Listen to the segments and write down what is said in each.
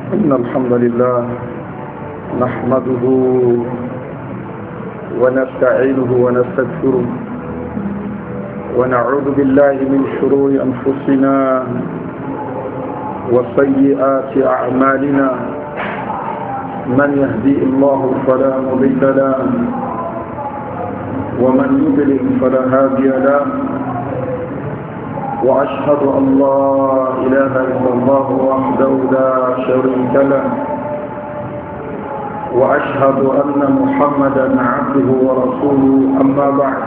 إن الحمد لله نحمده ونستعينه ونستغفره ونعوذ بالله من شرور أنفسنا وسيئات أعمالنا من يهدي الله فلا مضل له ومن يضلل فلا هادي له وأشهد أن لا إله إلا الله وحده لا شريك له وأشهد أن محمدا عبده ورسوله أما بعد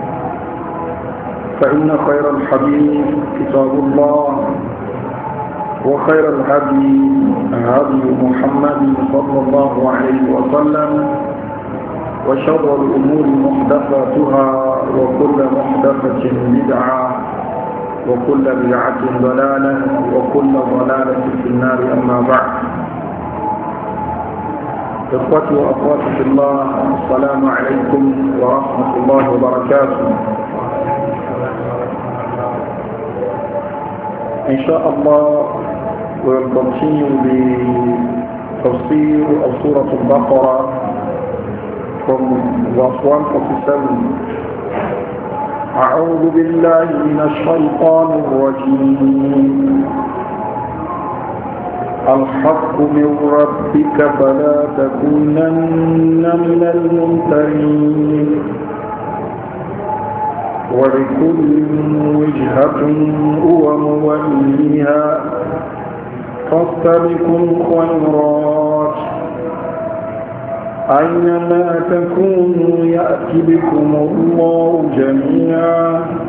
فإن خير الحديث كتاب الله وخير الهدي هدي محمد صلى الله عليه وسلم وشر الأمور محدثاتها وكل محدثة بدعة وكل بدعة ضلالة وكل ضلالة في النار أما بعد. إخوتي وأخواتي في الله السلام عليكم ورحمة الله وبركاته. إن شاء الله we'll continue the tafsir of Surah Al-Baqarah from verse 147. أعوذ بالله من الشيطان الرجيم الحق من ربك فلا تكونن من الممترين ولكل وجهة هو موليها فاستبقوا الخيرات أينما تكونوا يأتي بكم الله جميعا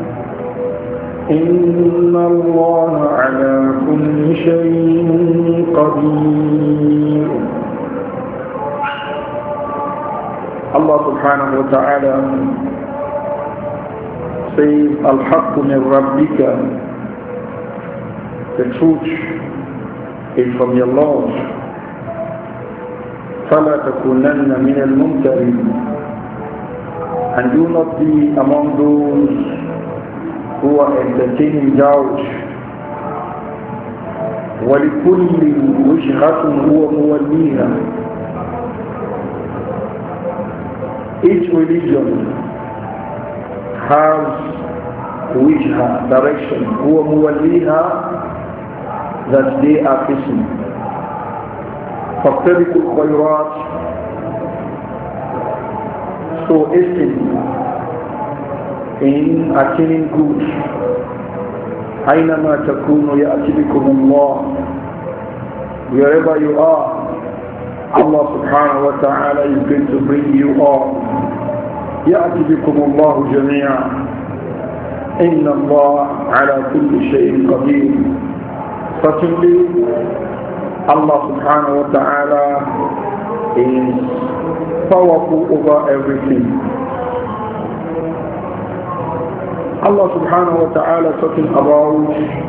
إن الله على كل شيء قدير. الله سبحانه وتعالى says الحق من ربك, the truth is from your Lord. فلا تكونن من الممترين, and do not be among those who are entertaining doubt. ولكل وجهة هو موليها, each religion has وجهة, direction, هو موليها, that they are facing. فاستبقوا الخيرات, so hasten in attaining good. أينما تكونوا يأتي بكم الله, wherever you are, Allah subhanahu wa ta'ala is going to bring you all. يأتي بكم الله جميعا إن الله على كل شيء قدير. Certainly Allah subhanahu wa ta'ala is powerful over everything. Allah subhanahu wa ta'ala talking about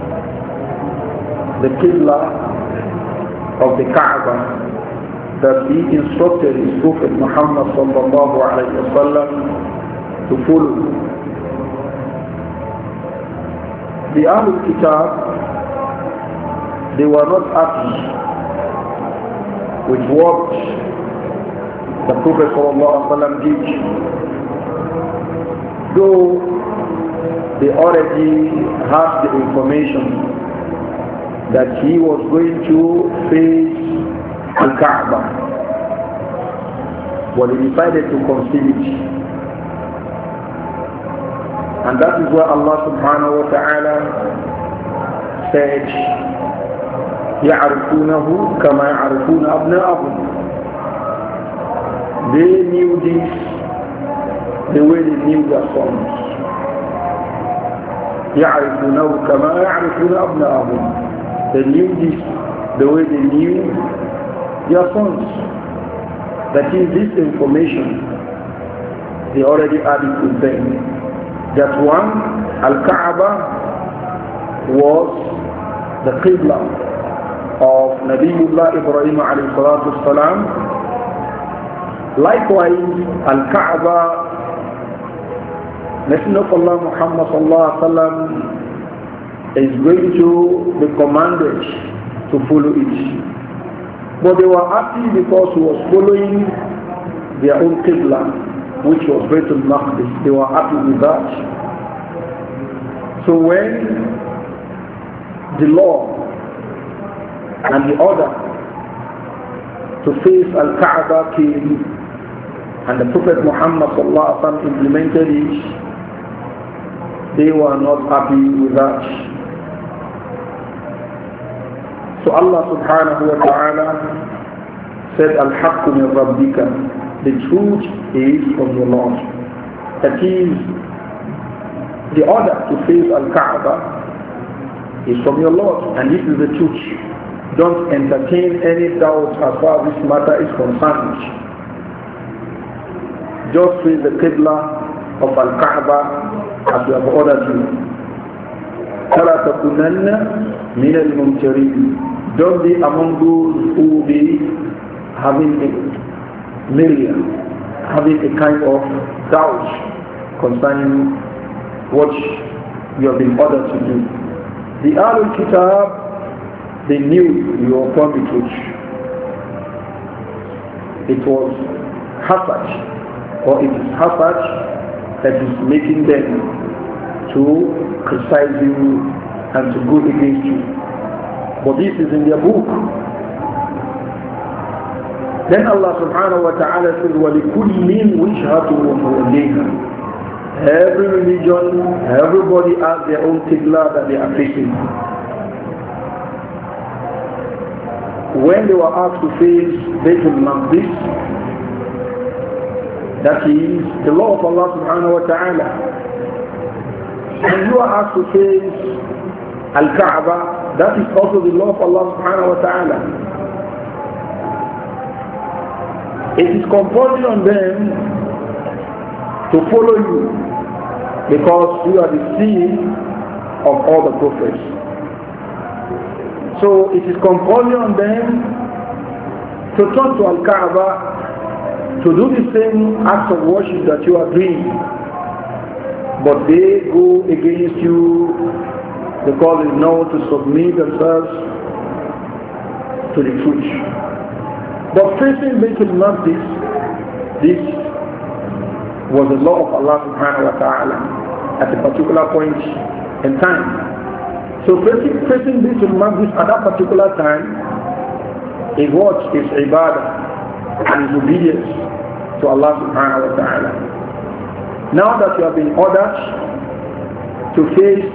the Qibla of the Kaaba that he instructed his Prophet Muhammad sallallahu alayhi wa sallam to follow. The Ahlul Kitab, they were not happy with what the Prophet ﷺ did, though they already had the information that he was going to face Al-Kaaba, but he decided to conceal it. And that is why Allah subhanahu wa ta'ala said, يعرفونه كما يعرفون أبناءهم. They knew this the way they knew their sons. يعرفونه كما يعرفون أبناءهم. They knew this the way they knew their sons. That is, this information they already had it with them. That one, Al-Kaaba was the Qibla of Nabiullah Ibrahim alayhi salatu salam. Likewise, Al-Kaaba, Messenger of Allah Muhammad sallallahu alaihi wasallam is going to be commanded to follow it. But they were happy because he was following their own Qibla, which was Baytul Maqdis. They were happy with that. So when the law and the order to face Al-Kaaba came and the Prophet Muhammad implemented it, they were not happy with that. So Allah subhanahu wa ta'ala said, Al-Haqqu min Rabbika, the truth is from your Lord. That is, the order to face Al-Kaaba is from your Lord, and this is the truth. Don't entertain any doubt as far as this matter is concerned. Just face the Qibla of Al-Kaaba as we have ordered you. فَلَا تَكُونَنَّ مِنَ الْمُمْتَرِينَ. Don't be among those who will be having a million, having a kind of doubt concerning what you have been ordered to do. The Ahlul Kitab, they knew you were upon the truth. It was hasad, or it is hasad that is making them to criticize you and to go against you. But this is in their book. Then Allah subhanahu wa ta'ala says, وَلِكُلٍّ وِجْهَةٌ وَمُوَلِّيهَا. Every religion, everybody has their own qibla that they are facing. When they were asked to face Baytul Maqdis, that is the law of Allah subhanahu wa ta'ala, and you are asked to face Al-Kaaba, that is also the law of Allah subhanahu wa ta'ala. It is compulsory on them to follow you because you are the seal of all the prophets. So it is compulsory on them to turn to Al-Kaaba to do the same acts of worship that you are doing. But they go against you because they know to submit themselves to the truth. But facing Baytul Maqdis, this was the law of Allah subhanahu wa ta'ala at a particular point in time. So facing Baytul Maqdis at that particular time is what is ibadah and is obedience to Allah subhanahu wa ta'ala. Now that you have been ordered to face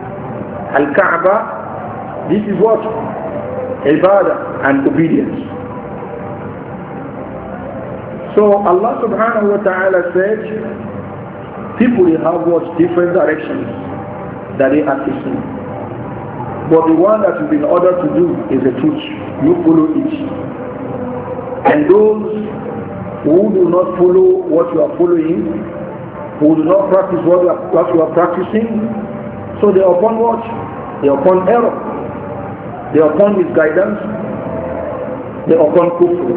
Al-Kaaba, this is what? Ibadah and obedience. So Allah subhanahu wa ta'ala said, people they have what? Different directions that they are facing. But the one that you've been ordered to do is the truth. You follow it. And those who do not follow what you are following, who do not practice what you are practicing, so they are upon what? They are upon error. They are upon misguidance. They are upon kufr.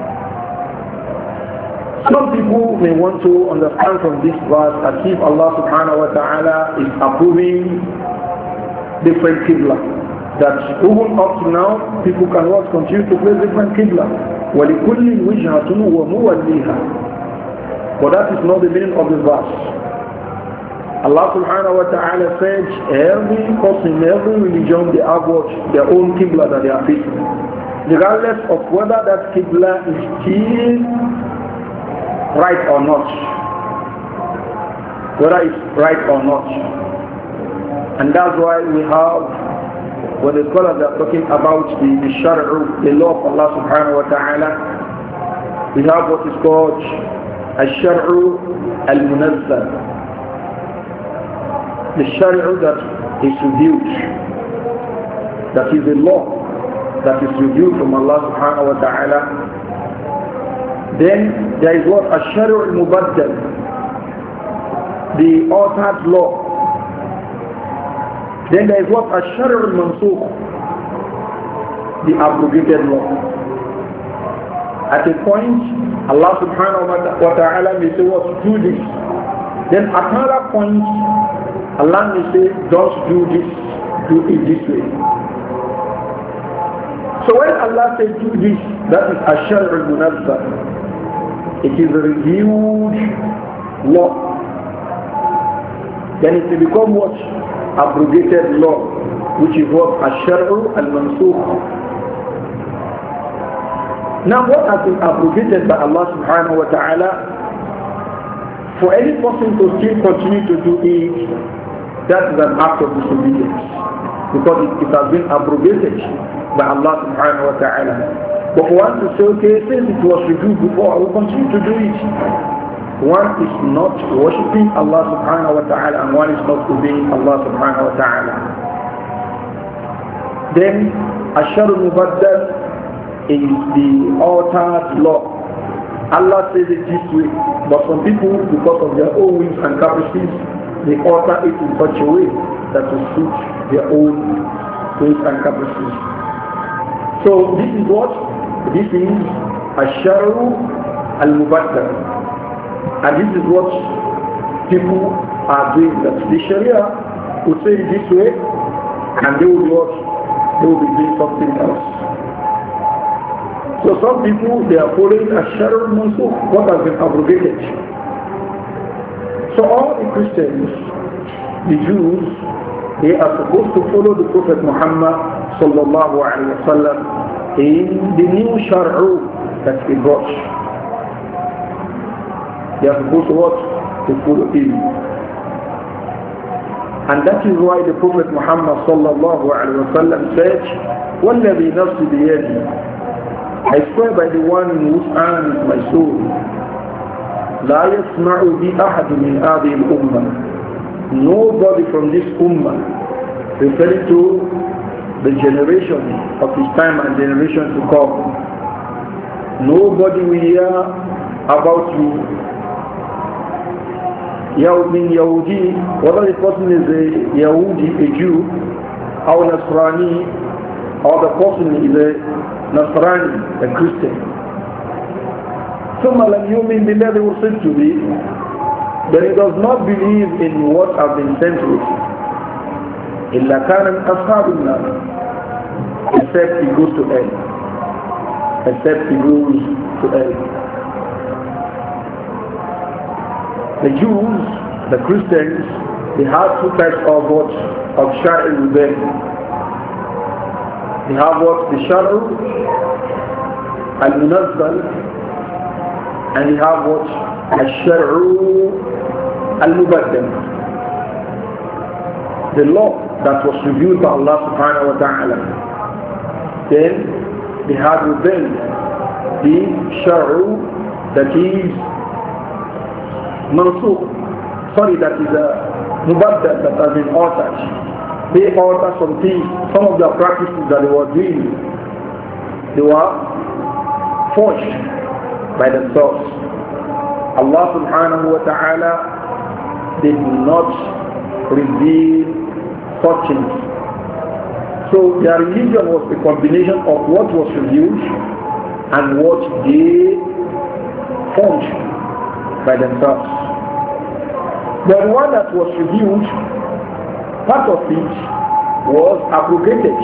Some people may want to understand from this verse as if Allah subhanahu wa ta'ala is approving different qibla. That even up to now, people can what? Continue to play different qibla. وَلِكُلٍّ وِجْهَةٌ وَمُوَلِّيهَا. But that is not the meaning of this verse. Allah subhanahu wa ta'ala said, every person, every religion, they have what? Their own qibla that they are facing. Regardless of whether that qibla is still right or not. Whether it's right or not. And that's why we have, when the scholars are talking about the shar'u, the law of Allah subhanahu wa ta'ala, we have what is called al-shar'u al-munazzal. The shari'ah that is revealed, that is the law that is revealed from Allah subhanahu wa ta'ala. Then there is what? Ash-shari'ah al-mubaddal, the altered law. Then there is what? Ash-shari'ah al-mansukh, the abrogated law. At a point, Allah subhanahu wa ta'ala may say what? Do this. Then at another point, Allah may say, don't do this, do it this way. So when Allah says do this, That is Ashar al-Munazzal. It is a reviewed law. Then it will become what? Abrogated law, which is what? Ashar al-Mansukh. Now what has been abrogated by Allah subhanahu wa ta'ala, for any person to still continue to do it, that is an act of disobedience. Because it has been abrogated by Allah subhanahu wa ta'ala. But for one to say, okay, since it was reviewed before, I will continue to do it. One is not worshipping Allah subhanahu wa ta'ala and one is not obeying Allah subhanahu wa ta'ala. Then, Ashar al-Mubaddal is the altered law. Allah says it this way, but some people, because of their own whims and caprices, they alter it in such a way that will suit their own whims and caprices. So this is what? This is Asharu al-Mubaddal. And this is what people are doing. That the Sharia will say it this way, and they will be what? They will be doing something else. So some people, they are following Ashar al-Mansukh, what has been abrogated. So all the Christians, the Jews, they are supposed to follow the Prophet Muhammad sallallahu alaihi wasallam in the new Shar'u that he brought. They are supposed to what? To follow him. And that is why the Prophet Muhammad sallallahu alaihi wasallam said, وَالَّذِي نَفْسِ بِيَدِهِ, I swear by the one in whose hand is my soul, لا يسمع بي أحد من هذه الأمة, nobody from this ummah, referring to the generation of his time and generation to come, nobody will hear about me. Min Yahudi, whether the person is a Yahudi, a Jew, or Nasrani, or the person is a Nasrani, a Christian. ثم لم يؤمن بالذي أرسلت به, then he does not believe in what I've been sent with. إلا كان من أصحاب النار, except he goes to hell. Except he goes to hell. The Jews, the Christians, they have two types of what? Of Shari'ah with them. They have what? The Shar'u al-Munazzal, and they have what? Al-Shar'u al-Mubaddal. The law that was revealed by Allah subhanahu wa ta'ala. Then they have with them the Shar'u that is Mansukh. Sorry, that is a Mubaddal, that has been altered. They alter some things, some of the practices that they were doing, they were forged by themselves. Allah subhanahu wa ta'ala did not reveal such things. So their religion was a combination of what was revealed and what they forged by themselves. But the one that was revealed, part of it was abrogated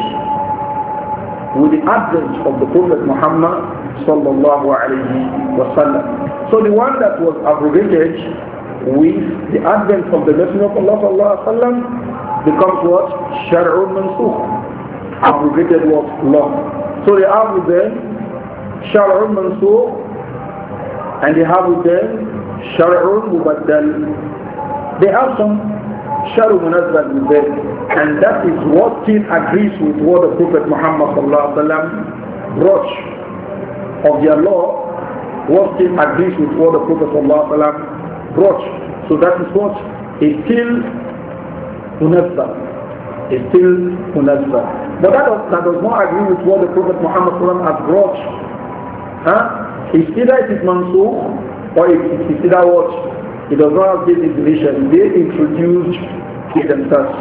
with the advent of the Prophet Muhammad sallallahu alayhi wa sallam. So the one that was abrogated with the advent of the Messenger of Allah sallallahu alayhi wa sallam becomes what? Shar'un Mansukh. Abrogated was law. So they have with them Shar'un Mansukh and they have with them Shar'un Mubaddal. They have some Shar'u Munazzal with them, and that is what still agrees with what the Prophet Muhammad sallallahu alaihi wasallam brought of their law. What still agrees with what the Prophet sallallahu alaihi wasallam brought. So that is what is still Munazzal. Is still Munazzal. But that does not agree with what the Prophet Muhammad sallallahu alaihi wasallam has brought. It's either it is Mansukh or it is either what? It does not have this definition. They introduced it themselves.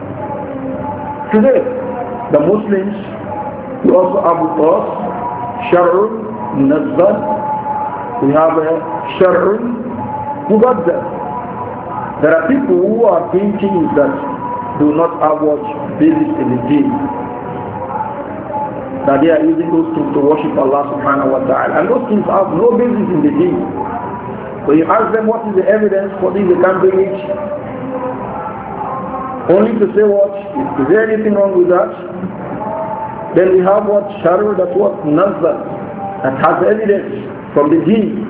Today, the Muslims, we also have with us Shar'un Munazzal. We have a Shar'un Mubaddal. There are people who are doing things that do not have what basis in the deen. that they are using those things to worship Allah subhanahu wa ta'ala. And those things have no basis in the deen. So you ask them what is the evidence for this, they can't bring it. Only to say what? Is there anything wrong with that? Then we have what? Sharu, that's what? Nazar, that has evidence from the deen.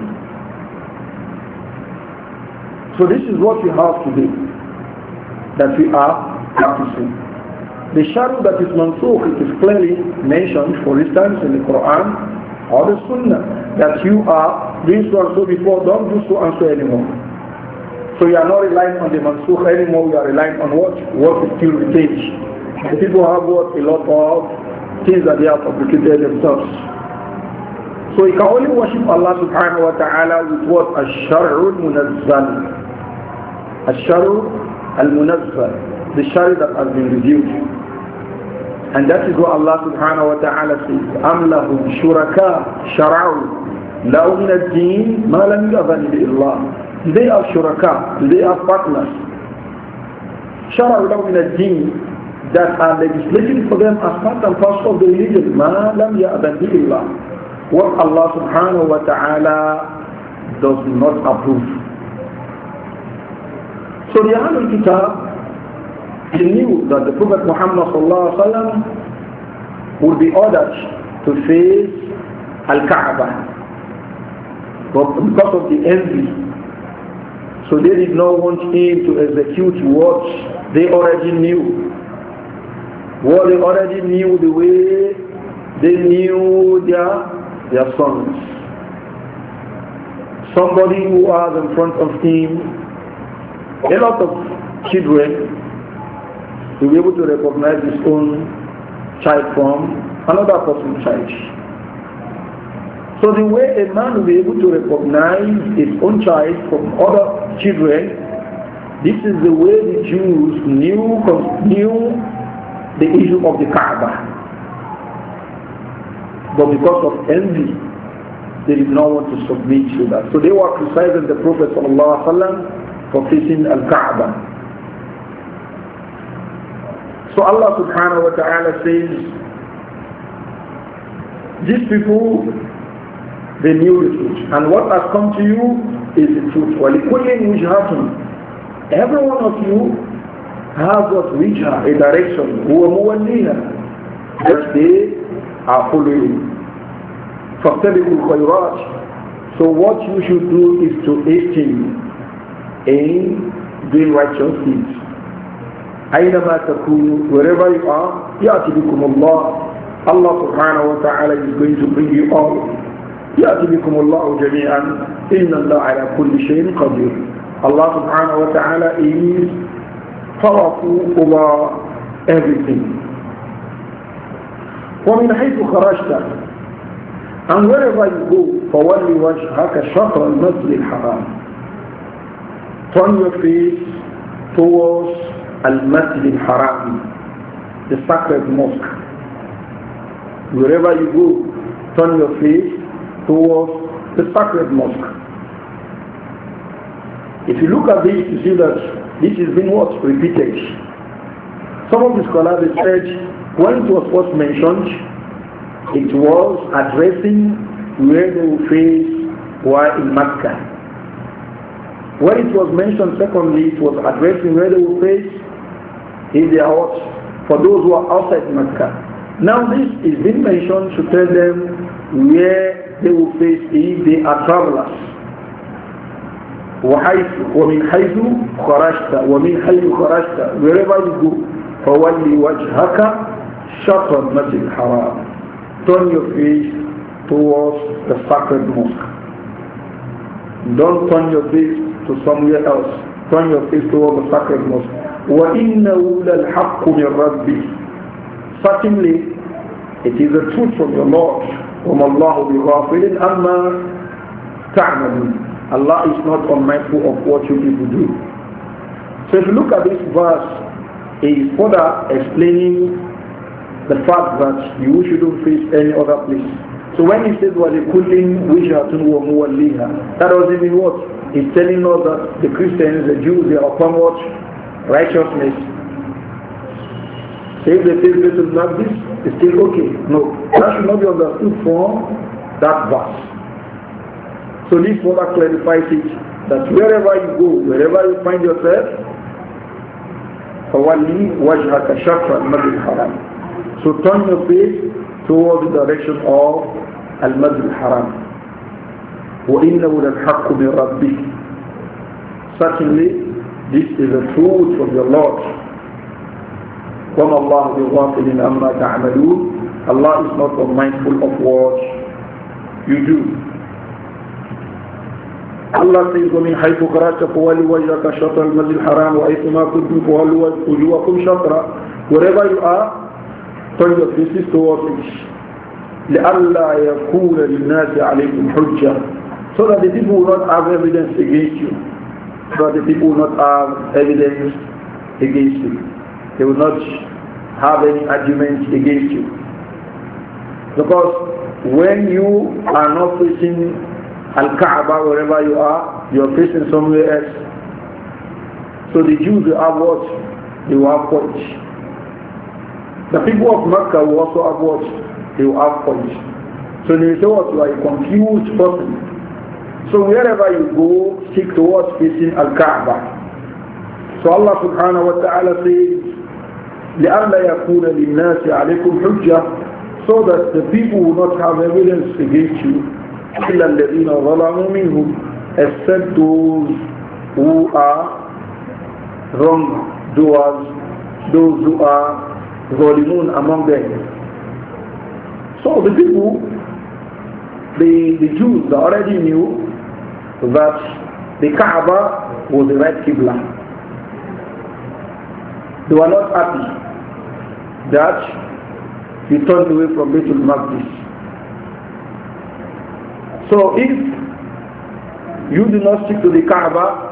So this is what we have today, that we are practicing. The sharu that is mansukh, it is clearly mentioned, for instance, in the Quran or the Sunnah, that you are doing so and so before, don't do so and so anymore. So you are not relying on the mansukh anymore, you are relying on what is still retained. And people have what? A lot of things that they have complicated themselves. So you can only worship Allah subhanahu wa ta'ala with what? Ash-shar'u al-munazzal. Ash-shar'u al-munazzal. The shari that has been revealed. And that is what Allah subhanahu wa ta'ala says. أَمْ لَهُمْ شُرَكَاء شَرَعُوا لَهُ مِنَ الدِّينِ مَا لَمْ يَأْذَنِ بِهِ اللَّهُ. Do they have shuraka? Do they have partners? شَرَعُوا لَهُ مِنَ الدِّينِ, that are legislating for them as part and parcel of the religion. مَا لَمْ يَأْذَنِ بِهِ اللَّهُ. What Allah subhanahu wa ta'ala does not approve. So the Ahlul Kitab, he knew that the Prophet Muhammad sallallahu alaihi wasallam would be ordered to face Al-Kaaba, but because of the envy, so they did not want him to execute what they already knew. What they already knew, the way they knew their sons. Somebody who was in front of him, a lot of children, to be able to recognize his own child from another person's child. So the way a man will be able to recognize his own child from other children, this is the way the Jews knew the issue of the Kaaba. But because of envy, they did not want to submit to that. So they were criticizing the Prophet ﷺ for facing Al-Kaaba. So Allah subhanahu wa ta'ala says, these people, they knew the truth. And what has come to you is the truth. وَلِكُلٍّ وِجْهَةٌ. Every one of you has what wijha, a direction, هُوَ مُوَلِّيهَا, that they are following. فَاقْتَبِقُوا الْخَيْرَاتِ. So what you should do is to hasten in doing righteous deeds. أينما تكونوا, wherever you are, يأتي بكم الله. Allah subhanahu wa ta'ala is going to bring you all. يأتي بكم الله جميعا إن الله على كل شيء قدير. Allah subhanahu wa ta'ala is powerful over everything. ومن حيث خرجت, and wherever you go, فولي وجهك شطر المسجد الحرام. Turn your face towards Al-Masjid al-Haram, the sacred mosque. Wherever you go, turn your face towards the sacred mosque. If you look at this, you see that this has been what? Repeated. Some of the scholars said, when it was first mentioned, it was addressing where they will face while in Makkah. When it was mentioned secondly, it was addressing where they will face in their house for those who are outside Mecca. Now this is being mentioned to tell them where they will face if they are travelers. وَمِنْ حَيْثُ خَرَجْتَ وَمِنْ حَيْثُ خَرَجْتَ, wherever you go, فَوَلِّ وَجْهَكَ شَطْرَ الْمَسْجِدِ الْحَرَامِ. Turn your face towards the sacred mosque. Don't turn your face to somewhere else. Turn your face towards the sacred mosque. وَإِنَّهُ لَلْحَقُّ مِنْ رَبِّهِ. Certainly, it is the truth from your Lord. وَمَا اللَّهُ بِغَافِلٍ أَمَّا تَعْمَلُونَ. Allah is not unmindful of what you people do. So if you look at this verse, it is further explaining the fact that you shouldn't face any other place. So when he says وَلِكُلٍّ وِجْهَةٌ وَمُوَلِّيهَا, that doesn't mean what? He's telling us that the Christians, the Jews, they are upon what? Righteousness. Say if they face Baitul Maqdis, it's still okay. No, that should not be understood from that verse. So this further clarifies it, that wherever you go, wherever you find yourself, فَوَلِّي وَجْهَكَ شَطْرَ الْمَسْجِدِ الْحَرَامِ. So turn your face towards the direction of Al-Masjid al-Haram. وَإِنَّهُ لَلْحَقُّ مِنْ رَبِّكَ. Certainly, this is the truth from your Lord. وَمَا اللَّهُ بِغَافِلٍ عَمَّا تَعْمَلُونَ. Allah is not unmindful of what you do. Allah says, وَمِنْ حَيْثُ خَرَجْتَ فَوَلِّ وَجْهَكَ شَطْرَ الْمَسْجِدِ الْحَرَامِ وَحَيْثُمَا كُنْتُمْ فَوَلُّوا وُجُوهَكُمْ شَطْرَهُ. Wherever you are, turn your faces towards it. لِأَلَّا يَكُونَ لِلنَّاسِ عَلَيْكُمْ حُجَّةٌ. So that the people will not have evidence against you. So that the people will not have evidence against you. They will not have any argument against you. Because when you are not facing Al-Kaaba wherever you are facing somewhere else. So the Jews will have what? They will have points. The people of Mecca will also have what? They will have points. So they say what? You are a confused person. So wherever you go, seek towards facing Al-Kaaba. So Allah subhanahu wa ta'ala says, لِأَلَّا يَكُونَ لِلنَّاسِ عَلَيْكُمْ حُجَّةٌ. So that the people will not have evidence against you. إِلَّا الَّذِينَ ظَلَمُوا مِنْهُمْ. Except those who are wrongdoers, those who are ظالمون among them. So the people, the Jews already knew that the Kaaba was the right Qibla. They were not happy that you turned away from Baitul Maqdis. So if you do not stick to the Kaaba,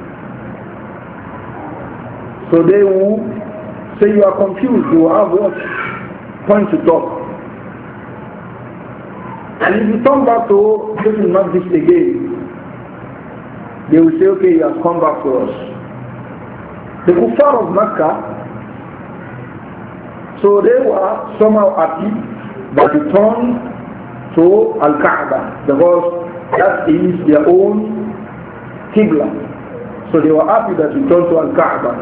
so they will say you are confused, you have what? Point to talk. And if you turn back to Baitul Maqdis again, they will say, okay, you have come back to us. The Kuffar of Mecca, so they were somehow happy that you turned to Al-Kaaba, because that is their own Qibla. So they were happy that you turned to Al-Kaaba.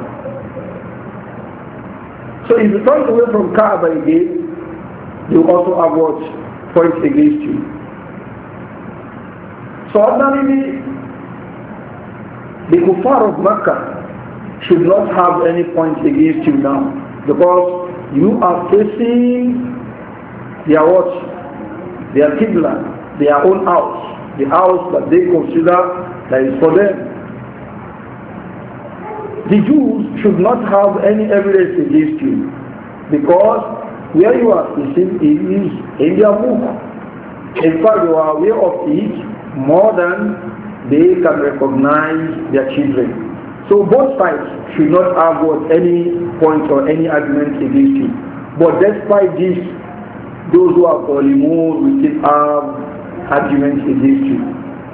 So if you turn away from Kaaba again, they will also have what? Points against you. So ordinarily, the Kuffar of Mecca should not have any points against you now, because you are facing their what? Their Qibla, their own house, the house that they consider that is for them. The Jews should not have any evidence against you, because where you are facing is in their book. In fact, you are aware of it more than they can recognize their children. So both sides should not have any point or any argument against you. But despite this, those who are Zalimun will still have arguments against you.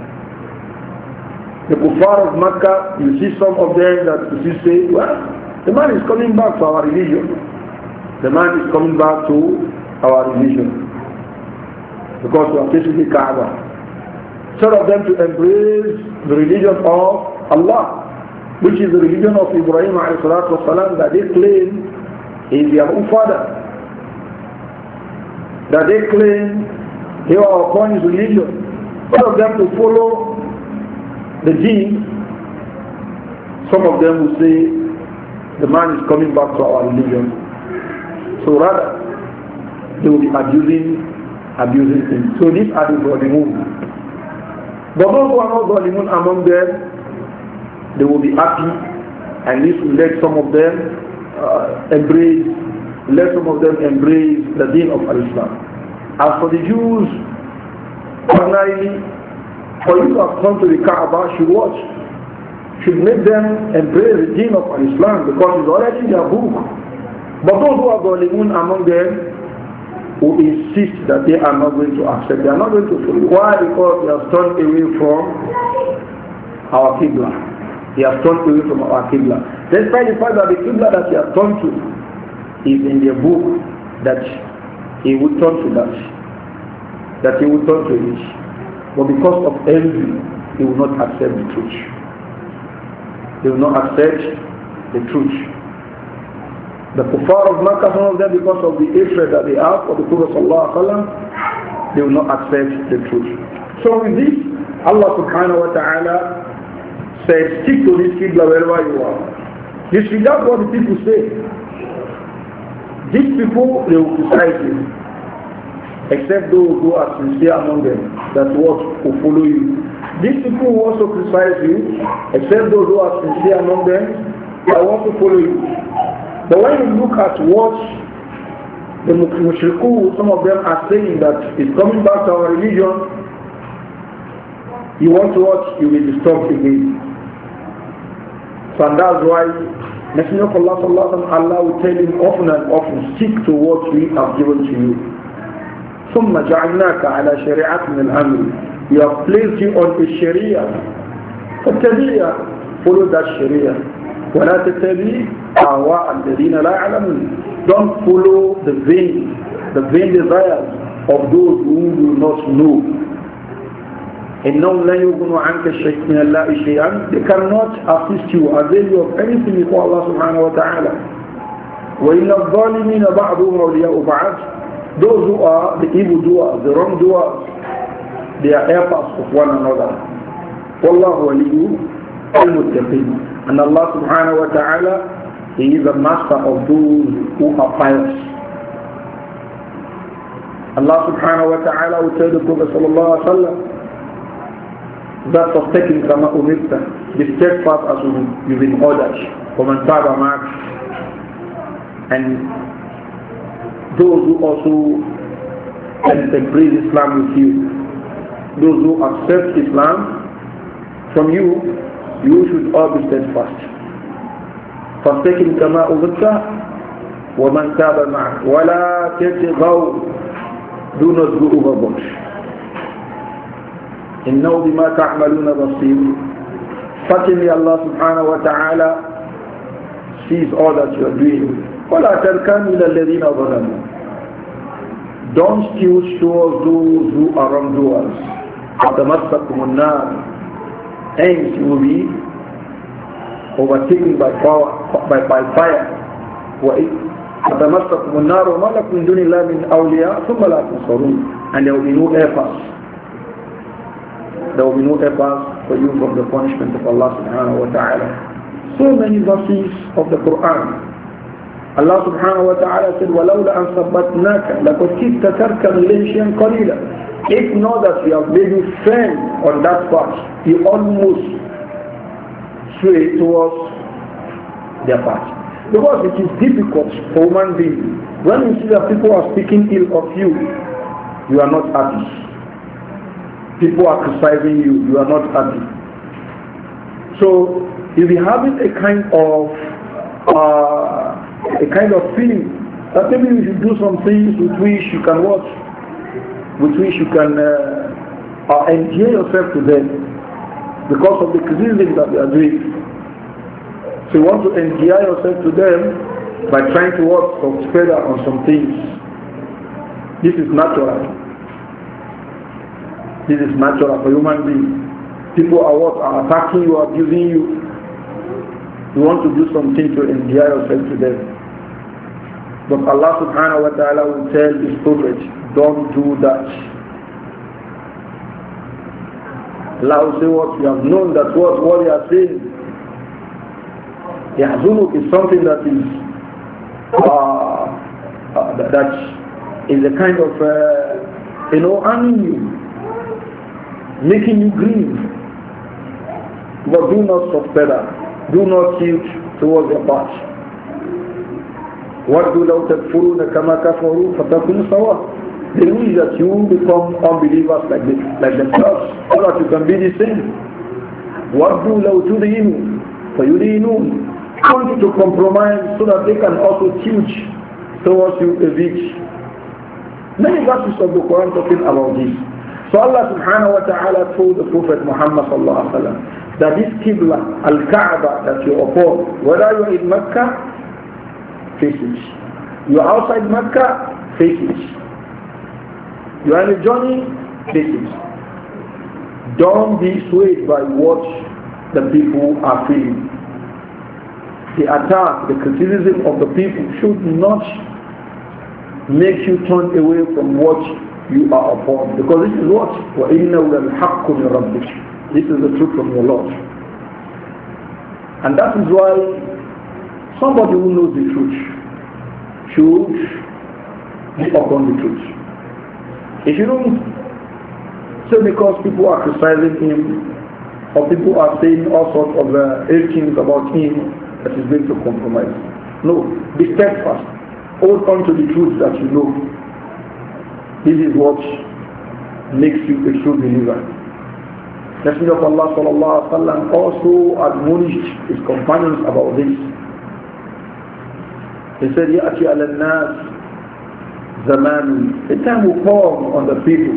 The Kuffar of Makkah, you see some of them that you say, well, the man is coming back to our religion. The man is coming back to our religion. Because we are facing the Kaaba. Instead of them to embrace the religion of Allah, which is the religion of Ibrahim والسلام, that they claim is their own father. That they claim they were upon his religion. Instead of them to follow the deen, some of them will say the man is coming back to our religion. So rather, they will be abusing him. So these are the Zalimun. But those who are not Zalimun among them, they will be happy, and this will let some of them embrace the deen of Islam. As for the Jews, ordinarily, for you to have come to the Kaaba should make them embrace the deen of Islam, because it's already in their book. But those who are Zalimun among them who insist that they are not going to accept, they are not going to follow. Why? Because they have turned away from our Qibla. They have turned away from our Qibla. Despite the fact that the Qibla that they have turned to is in their book that he would turn to that he would turn to it. But because of envy, he will not accept the truth. They will not accept the truth. The kuffar of Makkah, some of them, because of the hatred that they have for the Prophet ﷺ, they will not accept the truth. So with this, Allah subhanahu wa ta'ala says, stick to this Qibla wherever you are. Disregard what the people say. These people, they will criticize you. Except those who are sincere among them, that what will follow you. These people will also criticize you, except those who are sincere among them, that want to follow you. But when you look at what the mushrikun, some of them are saying that it's coming back to our religion, you want to watch, you will be disturbed again. So and that's why Messenger of Allah sallallahu alaihi wasallam, Allah will tell him often and often, stick to what we have given to you. ثم جعلناك على شريعة من الأمر. We have placed you on a Sharia. فاتبعها, follow that Sharia. ولا تتبع أهواء الذين لا يعلمون. Don't follow the vain desires of those who do not know. إنهم لا يغنوا عنك الشيء من الله شيئا. They cannot assist you, avail you of anything before Allah subhanahu wa ta'ala. وإن الظالمين بعضهم أولياء بعض. Those who are the evildoers, the wrongdoers, they are helpers of one another. وَاللَّهُ وَلِيُّ الْمُتَّقِينَ. And Allah subhanahu wa ta'ala, He is the master of those who are pious. Allah subhanahu wa ta'ala will tell the Prophet sallallahu alaihi wasallam that of taking kama umirta, be steadfast as you've been ordered. وَمَنْ تَابَ مَعَكَ. And those who also embrace Islam with you, those who accept Islam from you, you should all be steadfast. فَاسْتَقِمْ كَمَا أُمِرْتَ وَمَنْ تَابَ مَعَكَ وَلَا تَطْغَوْا. Do not go overboard. إِنَّهُ بِمَا تَعْمَلُونَ بَصِيرٌ. Certainly Allah subhanahu wa ta'ala sees all that you are doing. وَلَا تَرْكَنُوا إِلَى الَّذِينَ ظَلَمُوا. Don't steal towards those who are wrongdoers. فَتَمَسَّكُمُ النَّارِ. Hence you will be overtaken by fire. فَتَمَسَّكُمُ النَّارُ وَمَا لَكُمْ مِنْ دُونِ اللَّهِ مِنْ أَوْلِيَاءَ ثُمَّ لَا تُنصَرُونَ. And there will be no efforts. There will be no efforts for you from the punishment of Allah subhanahu wa ta'ala. So many verses of the Quran. Allah subhanahu wa ta'ala said, وَلَوْلَا أَنْ ثَبَّتْنَاكَ لَقَدْ كِدْتَ تَرْكَنُ إِلَيْهِمْ شَيْئًا قَلِيلًا. If not that we have made you firm on that path, you almost sway towards their path. Because it is difficult for human beings. When you see that people are speaking ill of you, you are not happy. People are criticizing you, you are not happy. So you'll be having a kind of feeling that maybe you should do some things with which you can watch, with which you can endear yourself to them because of the criticism that they are doing. So you want to endear yourself to them by trying to work together on some things. This is natural. This is natural for human beings. People are attacking you, abusing you. You want to do something to endear yourself to them. But Allah subhanahu wa ta'ala will tell His Prophet, don't do that. Allah will say what you have known, that what you are saying. Yahzunuk is something that is a kind of harming you, making you grieve. But do not stop further. Do not tilt towards your path. وَدُّوا لَوْ تَكْفُرُونَ كَمَا كَفَرُوا فَتَكُونُوا سَوَاءً. They wish that you become unbelievers like themselves, so that you can be the same. وَدُّوا لَوْ تُدْهِنُوا فَيُدْهِنُونَ. Want to compromise so that they can also teach towards you a bit. Many verses of the Quran talking about this. So Allah subhanahu wa ta'ala told the Prophet Muhammad sallallahu alaihi wasallam that this Qibla, Al-Kaaba that you upon, whether you are in Mecca, face it. You are outside Mecca, face it. You are on a journey, face it. Don't be swayed by what the people are feeling. The attack, the criticism of the people should not make you turn away from what you are upon. Because this is what? وَإِنَّهُ لَلْحَقُّ مِنْ رَبِّكَ. This is the truth from your Lord. And that is why somebody who knows the truth should be upon the truth. If you don't say because people are criticizing him or people are saying all sorts of ill things about him that is going to compromise. No, be steadfast. Hold on to the truth that you know. This is what makes you a true believer. Messenger of Allah sallallahu alaihi wasallam also admonished his companions about this. He said, "Ya'ti ala al-nas zaman." The time will come on the people.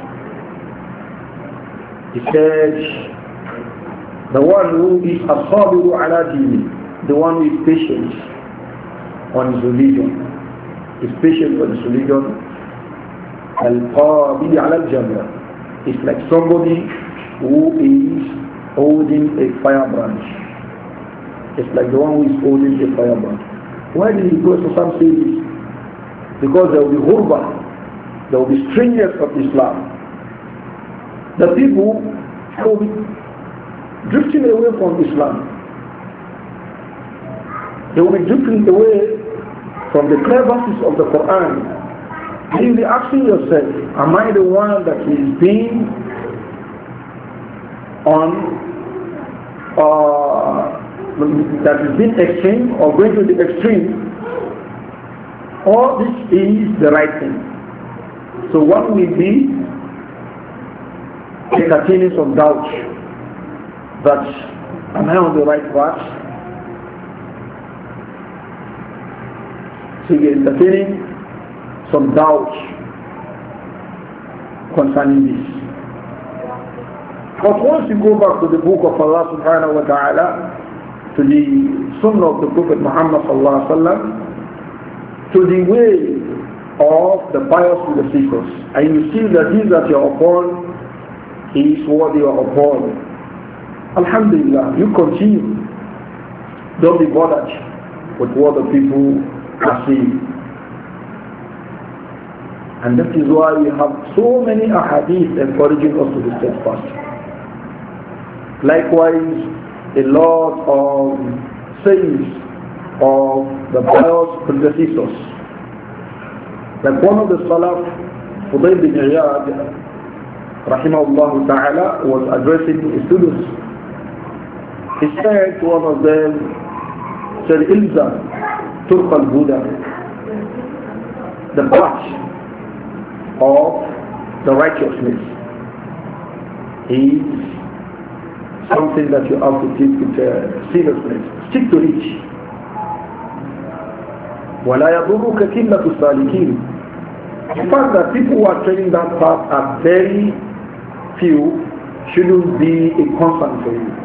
He said, "The one who is as-sabiru ala dini, the one who is patient on his religion, is patient on his religion." Al-Qabili ala al-Jamra. It's like somebody who is holding a firebrand. It's like the one who is holding a firebrand. Why did he go to some say this? Because there will be hurba, there will be strangers of Islam. The people will be drifting away from Islam. They will be drifting away from the clear verses of the Quran. And you'll be asking yourself, am I the one that is being that is being extreme or going to the extreme, or this is the right thing? So one will be entertaining some doubt that am I on the right path? So you're entertaining some doubt concerning this. But once you go back to the book of Allah subhanahu wa ta'ala, to the sunnah of the Prophet Muhammad sallallahu alaihi wasallam, to the way of the pious predecessors, and you see that this that you are upon is what you are upon, alhamdulillah, you continue. Don't be bothered with what the people are saying. And that is why we have so many ahadith encouraging us to be steadfast. Likewise, a lot of sayings of the pious predecessors. Like one of the Salaf, Fudayl bin Iyad, rahimahullah ta'ala, was addressing his students. He said to one of them, said, "Ilza turq al-huda," the path of the righteousness is something that you have to take with seriousness. Stick to it. وَلَا يَضُرُّكَ كِلَّةُ السَّالِكِينَ. The fact that people who are treading that path are very few shouldn't be a concern for you.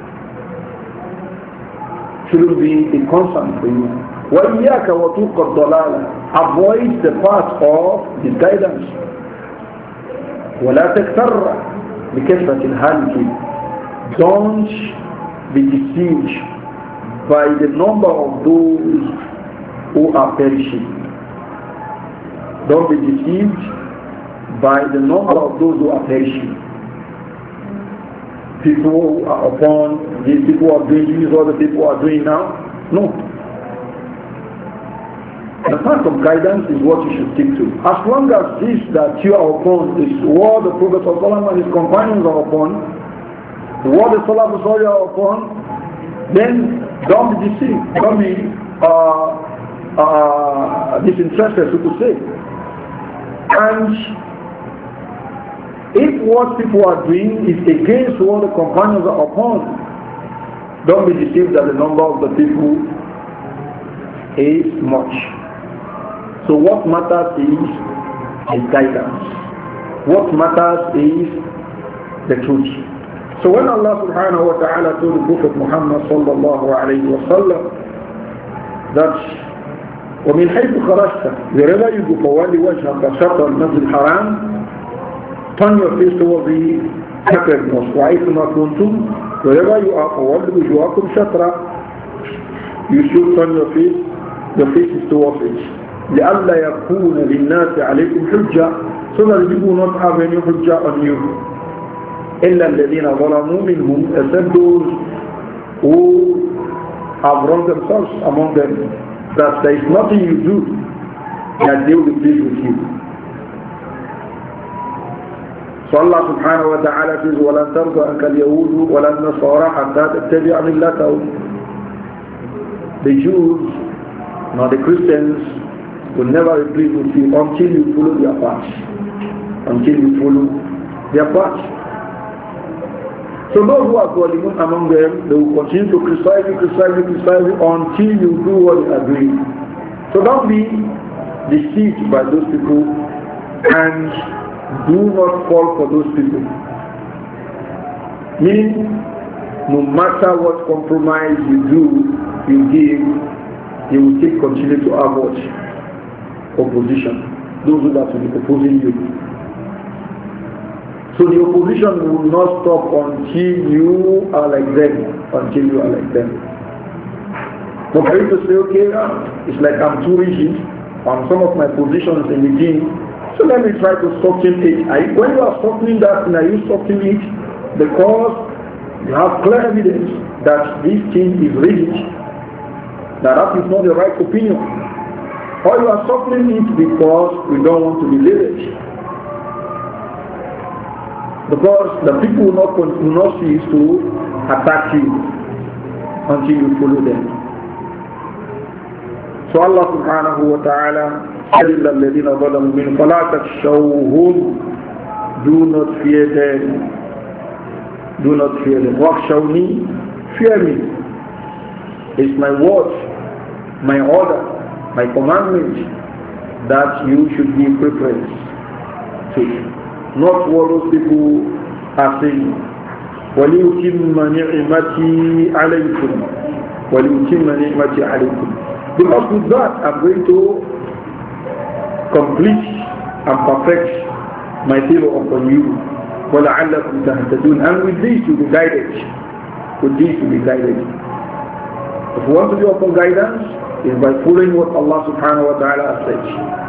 Shouldn't be a concern for you. وَإِيَّاكَ وَطُوقَ الضَّلَالَ. Avoid the path of misguidance. وَلَا تَكْتَرَّ بِكَثْرَةِ الْهَالِكِينَ. Don't be deceived by the number of those who are perishing. Don't be deceived by the number of those who are perishing. People who are upon, these people are doing this, what the people are doing now. No. The path of guidance is what you should stick to. As long as this that you are upon is what the Prophet ﷺ and his companions are upon, what the Salaf are upon, then don't be deceived, don't be disinterested, so to say. And if what people are doing is against what the companions are upon, don't be deceived that the number of the people is much. So what matters is guidance. What matters is the truth. So when Allah subhanahu wa ta'ala told the Prophet Muhammad sallallahu alayhi wa sallam that ومن حيث خرجت, wherever you go, فولي وجهك شطر المسجد الحرام, turn your face towards the sacred mosque. وحيثما كنتم, wherever you are, فولي وجوهكم شطرا, you should turn your faces towards it. لئلا يكون للناس عليكم حجة, so that you will not have any حجة on you. إلا الذين ظلموا منهم, except those who have wronged themselves among them, that there is nothing you do that they will be pleased with you. So Allah subhanahu wa ta'ala says, وَلَنْ تَرْضَ أَنْكَ الْيَهُودُ وَلَا النَّصَارَى حَتَّى تَتَّبِعَ مِلَّتَهُمْ. The Jews, nor the Christians, will never be pleased with you until you follow their path. Until you follow their path. So those who are Zalimun among them, they will continue to criticize you until you do what they agree. So don't be deceived by those people and do not fall for those people. Meaning, no matter what compromise you do, you give, you will still continue to have what? Opposition. Those who are to be opposing you. So the opposition will not stop until you are like them. But for you to say, okay, it's like I'm too rigid on some of my positions in the deen, so let me try to soften it. When you are softening that, are you softening it because you have clear evidence that this thing is rigid, that is not the right opinion? Or you are softening it because we don't want to be limited? Because the people will not cease to attack you until you follow them. So Allah subhanahu wa ta'ala said, إِلَّا الَّذِينَ ظَلَمُوا مِنْهُمْ فَلَا تَخْشَوْهُمْ. Do not fear them. Do not fear them. وَاخْشَوْنِي. Fear me. It's my word, my order, my commandment that you should be prepared to. Not what those people are saying. وَلِيُتِمَّ نِعْمَتِي عَلَيْكُمْ وَلِيُتِمَّ نِعْمَتِي عَلَيْكُمْ. Because with that I'm going to complete and perfect my favor upon you. وَلَعَلَّكُمْ تَهْتَدُونَ. And with this you'll be guided. With this you'll be guided. If you want to be upon guidance, is by following what Allah subhanahu wa ta'ala has said.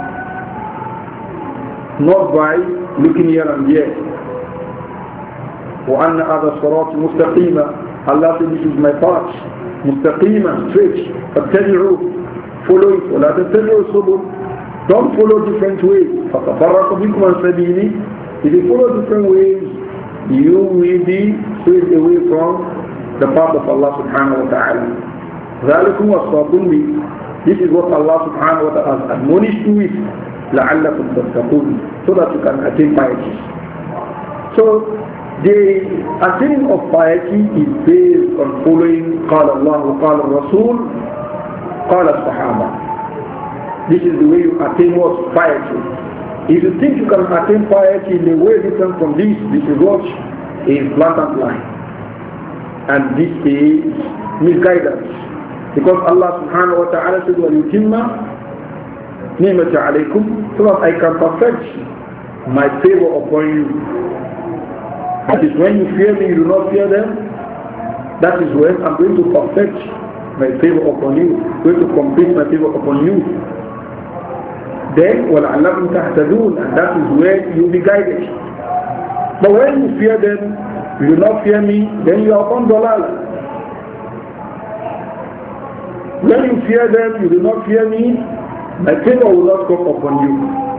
Not by looking here and there. وَأَنَّ هَذَا الصِّرَاطِ مُسْتَقِيمًا. Allah said, this is my path. مُسْتَقِيمًا, straight. فَاتَّبِعُوا. Follow it. وَلَا تَتَّبِعُوا السُّبُلَ. Don't follow different ways. فَتَفَرَّقَ بِكُمْ عَنْ سَبِيلِهِ. If you follow different ways, you will be straight away from the path of Allah subhanahu wa ta'ala. ذَلِكُمْ وَصَّاكُمْ بِهِ. This is what Allah subhanahu wa ta'ala has admonished you with. لَعَلَّكُمْ تَتَّقُونَ. So that you can attain piety. So the attaining of piety is based on following قال الله قال الرسول قال الصحابة. This is the way you attain what? Piety. If you think you can attain piety in a way different from this is what is blatant lie. And this is misguidance. Because Allah subhanahu wa ta'ala said, وَلِيُتِمَّ نِعْمَةَ عَلَيْكُمْ, so that I can perfect my favor upon you. That is when you fear me, you do not fear them. That is when I'm going to perfect my favor upon you, going to complete my favor upon you. Then, وَلَعَلَّكُمْ تَهْتَدُونَ, and that is where you will be guided. But when you fear them, you do not fear me, then you are upon dalal. When you fear them, you do not fear me, my favor will not come upon you.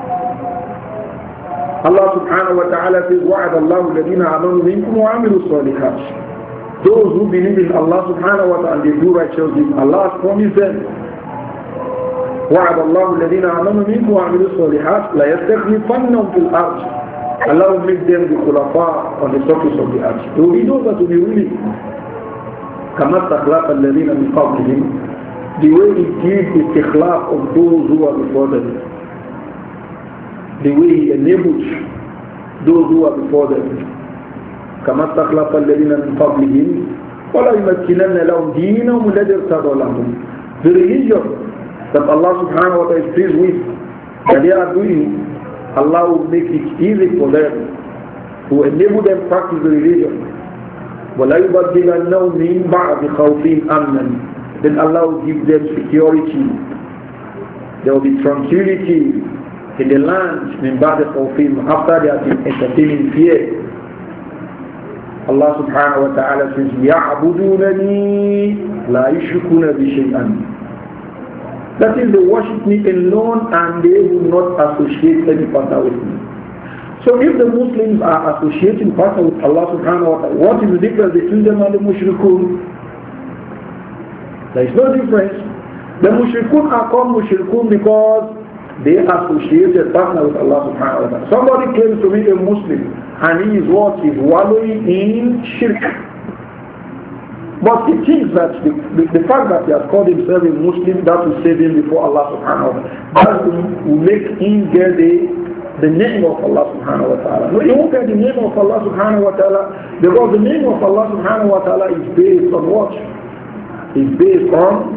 Allah subhanahu wa ta'ala says, وَعَدَ اللَّهُ الَّذِينَ آمَنُوا مِنكُمْ وَعَمِلُوا الصَّالِحَاتِ. Those who believe in Allah subhanahu wa ta'ala and they do righteous deeds, Allah has promised them. وَعَدَ اللَّهُ الَّذِينَ آمَنُوا مِنكُمْ وَعَمِلُوا الصَّالِحَاتِ لَيَسْتَخْلِفَنَّهُمْ فِي الْأَرْضِ. Allah will make them the khulafa on the surface of the earth. They will be those that will be ruling. كَمَا اسْتَخْلَفَ الَّذِينَ مِنْ قَبْلِهِمْ. The way He gives the istikhlaf of those who are before them. The way He enables those who are before them. كَمَا اسْتَخْلَفَ الَّذِينَ مِنْ قَبْلِهِمْ وَلَا يُمَكِّنَنَّ لَهُمْ دِينَهُمُ الَّذِي ارْتَضَىٰ لَهُمْ. The religion that Allah subhanahu wa ta'ala is pleased with, that they are doing, Allah will make it easy for them to enable them to practice the religion. وَلَا يُبَدِّلَنَّهُمْ مِنْ بَعْدِ خَوْفِهِمْ أَمْنًا. Then Allah will give them security. There will be tranquility in the land مِنْ بَعْدِ خَوْفِهِمْ, after they have been entertaining fear. Allah subhanahu wa ta'ala says, يَعْبُدُونَنِي لَا يُشْرِكُونَ بِشَيْئًا. That is, they worship me alone and they will not associate any partner with me. So if the Muslims are associating partner with Allah subhanahu wa ta'ala, what is the difference between them and the mushrikun? There is no difference. The mushrikun are called mushrikun because they associate a partner with Allah subhanahu wa ta'ala. Somebody claims to be a Muslim and he is what? Is wallowing in shirk. But he thinks that the fact that he has called himself a Muslim, that will save him before Allah subhanahu wa ta'ala. That will make him get the name of Allah subhanahu wa ta'ala. No, he won't get the name of Allah subhanahu wa ta'ala, because the name of Allah subhanahu wa ta'ala is based on what? Is based on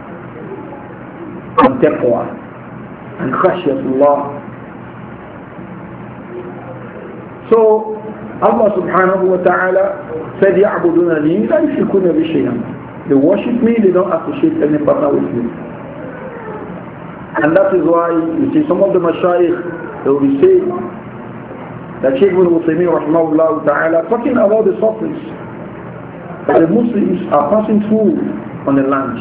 taqwa and khashyatullah. So Allah subhanahu wa ta'ala said, يَعْبُدُونَنِي لَا يُشْرِكُونَ بِشَيْئًا. They worship me, they don't associate any partner with me. And that is why you see some of the mashayikh, they will be saying that Shaykh ibn Uthaymeen rahmahullah ta'ala talking about the sufferings that the Muslims are passing through on the land.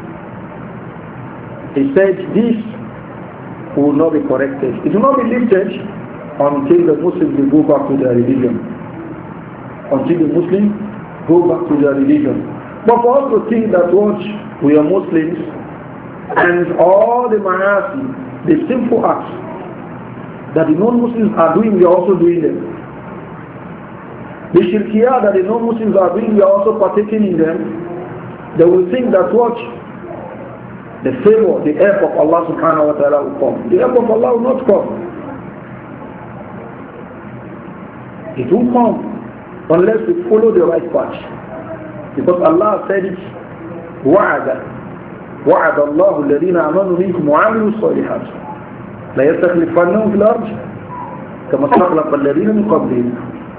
He said this will not be corrected. It will not be lifted until the Muslims will go back to their religion. Until the Muslims go back to their religion. But for us to think that what we are Muslims and all the ma'asi, the sinful acts that the non-Muslims are doing, we are also doing them. The shirkiyah that the non-Muslims are doing, we are also partaking in them. They will think that what? The favor, the help of Allah subhanahu wa ta'ala will come. The help of Allah will not come. It will come unless we follow the right path. Because Allah said it, وعد الله الذين آمنوا منكم وعملوا الصالحات لا يستخلفنهم في الأرض كما استخلف الذين من قبلهم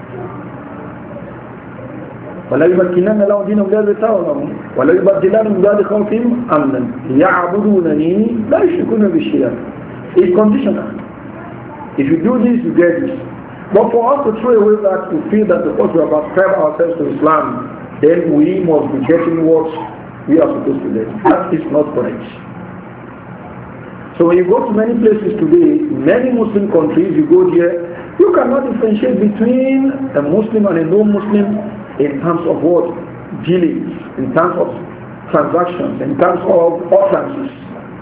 ولا يمكنن لهم دينهم الذي ارتضى لهم ولا يبدلن من بعد خوفهم أمنا يعبدونني لا يشركون بي شيئا. It's conditional. If you do this, you get this. But for us to throw away that, to feel that because we have ascribed ourselves to Islam, then we must be getting what we are supposed to get. That is not correct. So when you go to many places today, many Muslim countries, you go there, you cannot differentiate between a Muslim and a non-Muslim in terms of what? Dealings, in terms of transactions, in terms of utterances.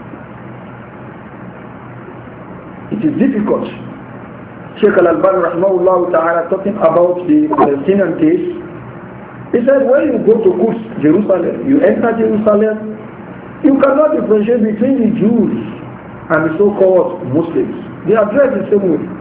It is difficult. Shaykh Al-Albani rahmahullah ta'ala talking about the Palestinian case, he said when you go to Quds, Jerusalem, you enter Jerusalem, you cannot differentiate between the Jews and the so-called Muslims. They are dressed the same way.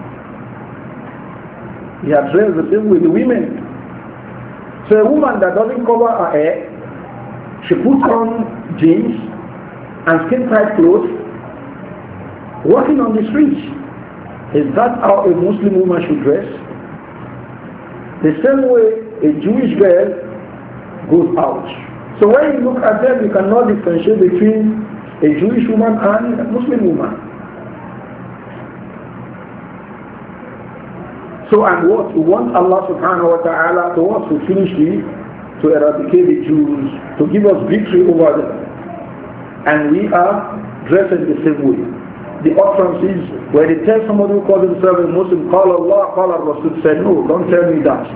They are dressed the same way, the women. So a woman that doesn't cover her hair, she puts on jeans and skin-tight clothes, walking on the streets. Is that how a Muslim woman should dress? The same way a Jewish girl goes out. So when you look at them, you cannot differentiate between a Jewish woman and a Muslim woman. So and what? We want Allah subhanahu wa ta'ala to want to finish it, to eradicate the Jews, to give us victory over them. And we are dressed in the same way. The utterances, where they tell somebody who calls himself a Muslim, call Allah, call Rasul, said, no, don't tell me that.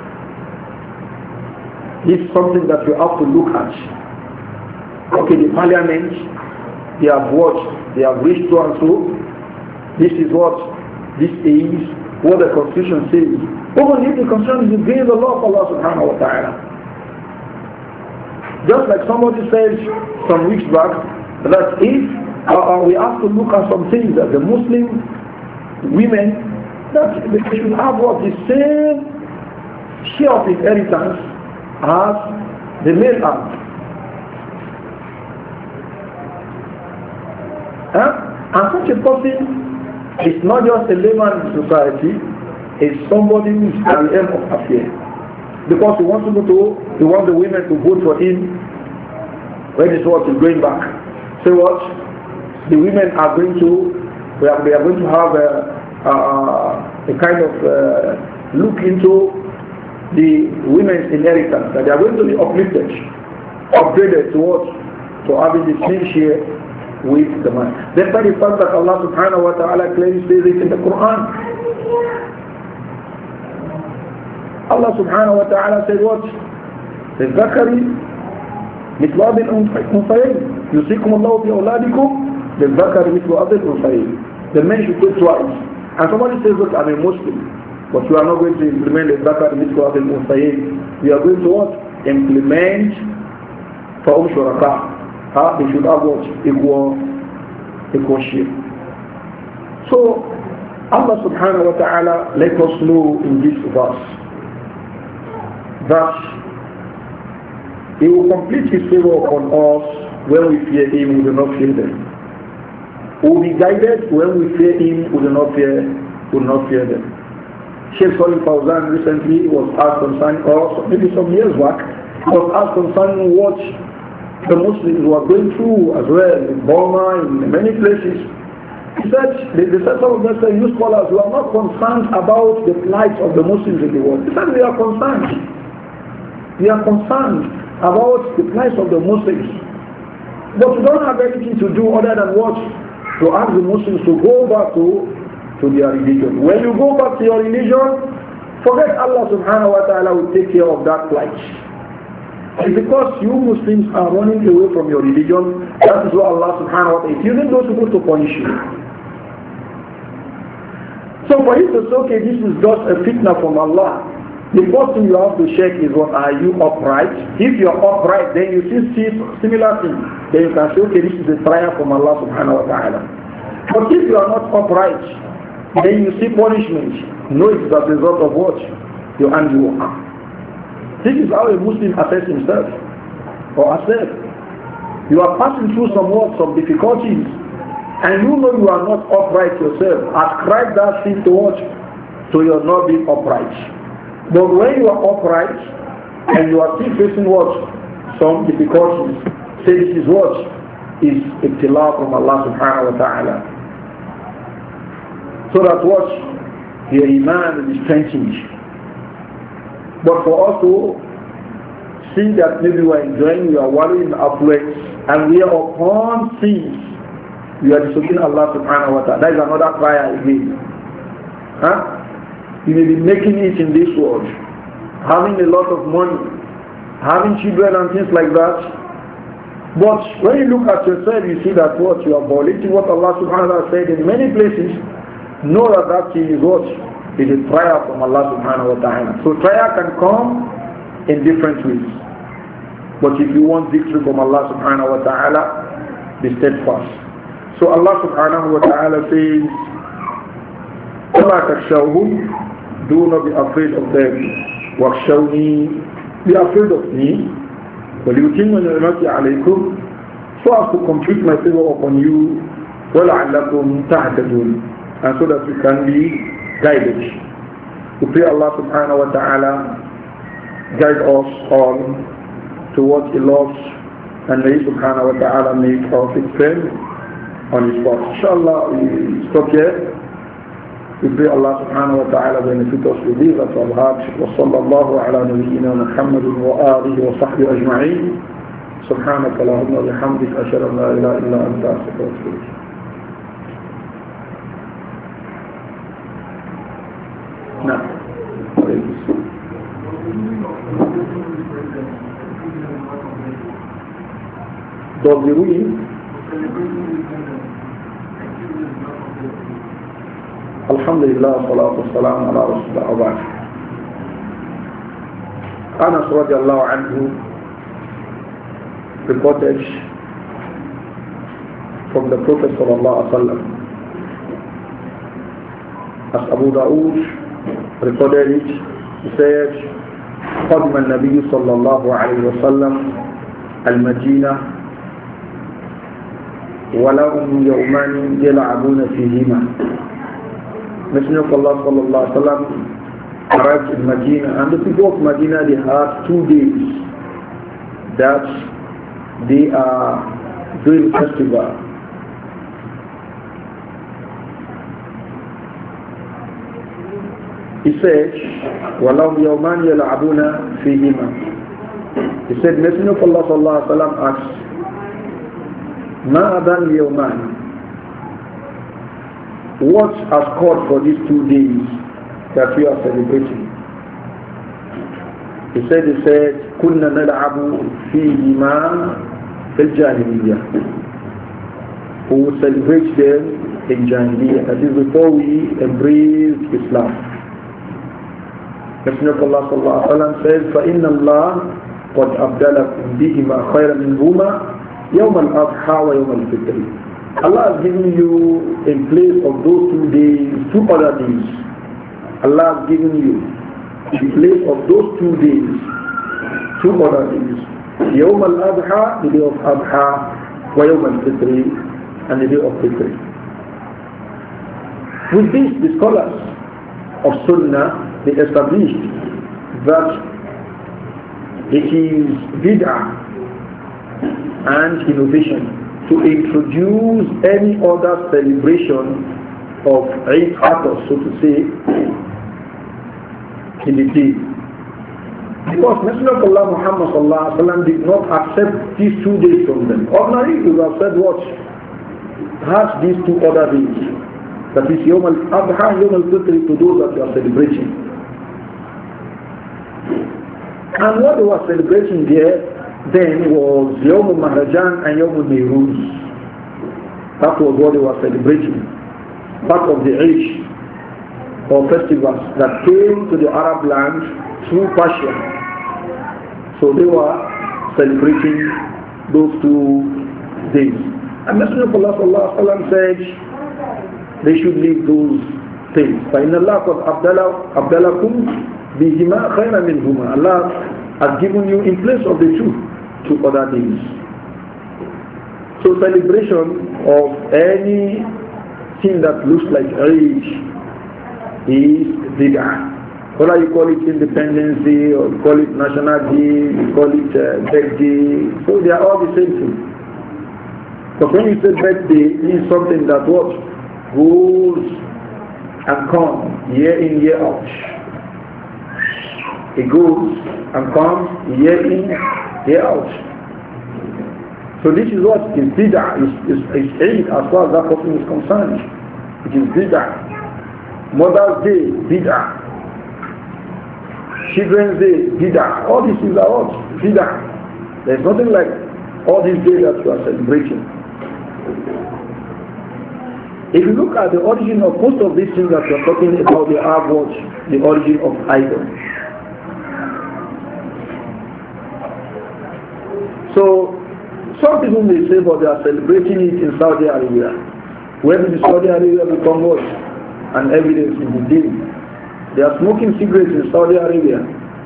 This is something that we have to look at. Okay, the parliament, they have watched, they have reached so and so. This is what, this is what the Constitution says. Even if the Constitution is against the law of Allah subhanahu wa ta'ala. Just like somebody said some weeks back, that if we have to look at some things that the Muslim women, that they should have what the same share of inheritance as the male have. such a person is not just a layman in society, it's somebody who is at the end of affair. Because he wants he wants the women to vote for him when his work is going back. Say what? The women are going to, they are going to have a kind of look into the women's inheritance, that they are going to be uplifted, upgraded to what? To having the same share with the man. Despite the fact that Allah subhanahu wa ta'ala clearly says it in the Quran. Allah subhanahu wa ta'ala said what? للذكر مثل هذه الأنثيين يوصيكم الله في أولادكم للذكر مثل هذه الأنثيين. The men should pay twice. And somebody says, look, I'm a Muslim, but you are not going to implement the zakat مثل هذه الأنثيين. You are going to what? Implement فهم شركاء. They should have what? Equal share. So Allah subhanahu wa ta'ala let us know in this verse that He will complete His favor upon us when we fear Him, we do not fear them. We will be guided when we fear Him, we do not fear them. Sheikh Salih Fawzan recently was asked concerning, or maybe some years back, was asked concerning what the Muslims were going through as well in Burma, in many places. He said, they said some of them say, you scholars who are not concerned about the plight of the Muslims in the world. He said, we are concerned. We are concerned about the plight of the Muslims. But we don't have anything to do other than what? To ask the Muslims to go back to their religion. When you go back to your religion, forget Allah subhanahu wa ta'ala will take care of that plight. It's because you Muslims are running away from your religion, that is what Allah subhanahu wa ta'ala is using those people to punish you. So for you to say, okay, this is just a fitna from Allah, the first thing you have to check is what, are you upright? If you are upright, then you see similar things. Then you can say, okay, this is a trial from Allah subhanahu wa ta'ala. But if you are not upright, then you see punishment. No, it's as a result of what? Your handiwork. This is how a Muslim assesses himself or herself. You are passing through some difficulties, and you know you are not upright yourself. Ascribe that thing to what? To your not being upright. But when you are upright and you are still facing what? Some difficulties, say this is what? Is ibtila from Allah subhanahu wa ta'ala. So that what? Your iman is strengthened. But for us to see that maybe we are enjoying, we are wallowing in affluence, and we are upon sins, we are disobeying Allah subhanahu wa ta'ala. That is another trial again. You may be making it in this world, having a lot of money, having children and things like that. But when you look at yourself, you see that what? You are violating what Allah subhanahu wa ta'ala said in many places. Know that that thing is what? Is a trial from Allah subhanahu wa ta'ala. So trial can come in different ways. But if you want victory from Allah subhanahu wa ta'ala, be steadfast. So Allah subhanahu wa ta'ala says, وَلَا تَخْشَوْهُمْ, do not be afraid of them. وَخْشَوْنِي, be afraid of me. وَلِيُتِمَّ نِعْمَتِي عَلَيْكُمْ, so as to complete my favor upon you. وَلَعَلَّكُمْ تَهْتَدُونَ, and so that you can be guided. We pray Allah subhanahu wa ta'ala guide us all to what He loves, and may He subhanahu wa ta'ala make our feet firm on His path. Inshallah, we stop here. We pray Allah subhanahu wa ta'ala benefit us with this that we have heard. Wa sallallahu ala nabiyyina Muhammadin wa alihi wa sahbihi ajma'in. Subhanaka Allahumma wa bihamdika ashhadu an la ilaha illa anta astaghfiruka wa atubu ilayk. No. Does the ruling Alhamdulillah, salatu wassalam ala rasulullah wa ba'd. Anas radiallahu anhu reported from the Prophet sallallahu alaihi wasallam, as Abu Dawood recorded it, he said, قدم النبي صلى الله عليه وسلم المدينة وَلَهُمْ يَوْمَانِ يَلْعَبُونَ فِيهِمَا. Messenger of Allah sallallahu alaihi wasallam arrived in Medina, and the people of Medina, they had 2 days that they are doing festival. He said, وَلَهُمْ يَوْمَانِ يَلْعَبُونَ فِيهِمَا. He said, Messenger of Allah sallallahu alaihi wasallam asked, مَا أَذَنْ الْيَوْمَانِ? What has called for these 2 days that we are celebrating? He said, كُنَّا نَلْعَبُ فِيهِمَا فِي الْجَاهِلِيَّةِ. We will celebrate them in Jahiliyyah, that is before we embrace Islam. Messenger of Allah sallallahu alaihi wasallam says, فَإِنَّ اللَّهَ قَدْ أَبْدَلَكُمْ بِهِمَا خَيْرًا مِنْهُمَا يَوْمَ الْأَضْحَى وَيَوْمَ الْفِطْرِ. Allah has given you in place of those 2 days, 2 other days. Allah has given you in place of those 2 days, 2 other days. يوم الأضحى, the day of Adha, ويوم الفطر, and the day of Fitr. With this, the scholars of Sunnah, they established that it is bid'ah and innovation to introduce any other celebration of Eid al-Fitr, so to say, in the day. Because Messenger of Allah Muhammad sallallahu alaihi wasallam did not accept these 2 days from them. Ordinarily, he would have said, what? Has these 2 other days. That is Yawm al-Adha and Yawm al-Fitr to those that you are celebrating. And what they were celebrating there then was Yawm al-Mahrajan and Yawm al-Nayruz. That was what they were celebrating. Part of the Eid or festivals that came to the Arab land through Persia. So they were celebrating those 2 days. And Messenger of Allah sallallahu alaihi wasallam said they should leave those things. فَإِنَّ اللَّهَ قَدْ أَبْدَلَكُمْ بِهِمَا خَيْرًا مِنْهُمَا. Allah has given you in place of the 2 other days. So celebration of anything that looks like Eid is bid'ah. Whether you call it Independence Day or you call it National Day, you call it Birthday, so they are all the same thing. But when you say birthday, it is something that what goes and comes year in, year out. It goes and comes year in, year out. So this is what is bid'ah, is Eid as far as that person is concerned. It is bid'ah. Mother's Day, bid'ah. Children's Day, bid'ah. All these things are what? Bid'ah. There is nothing like all these days that you are celebrating. If you look at the origin of most of these things that we are talking about, they are what? The origin of idols. So, some people may say, but they are celebrating it in Saudi Arabia. When did Saudi Arabia become what? An evidence in the deen. They are smoking cigarettes in Saudi Arabia.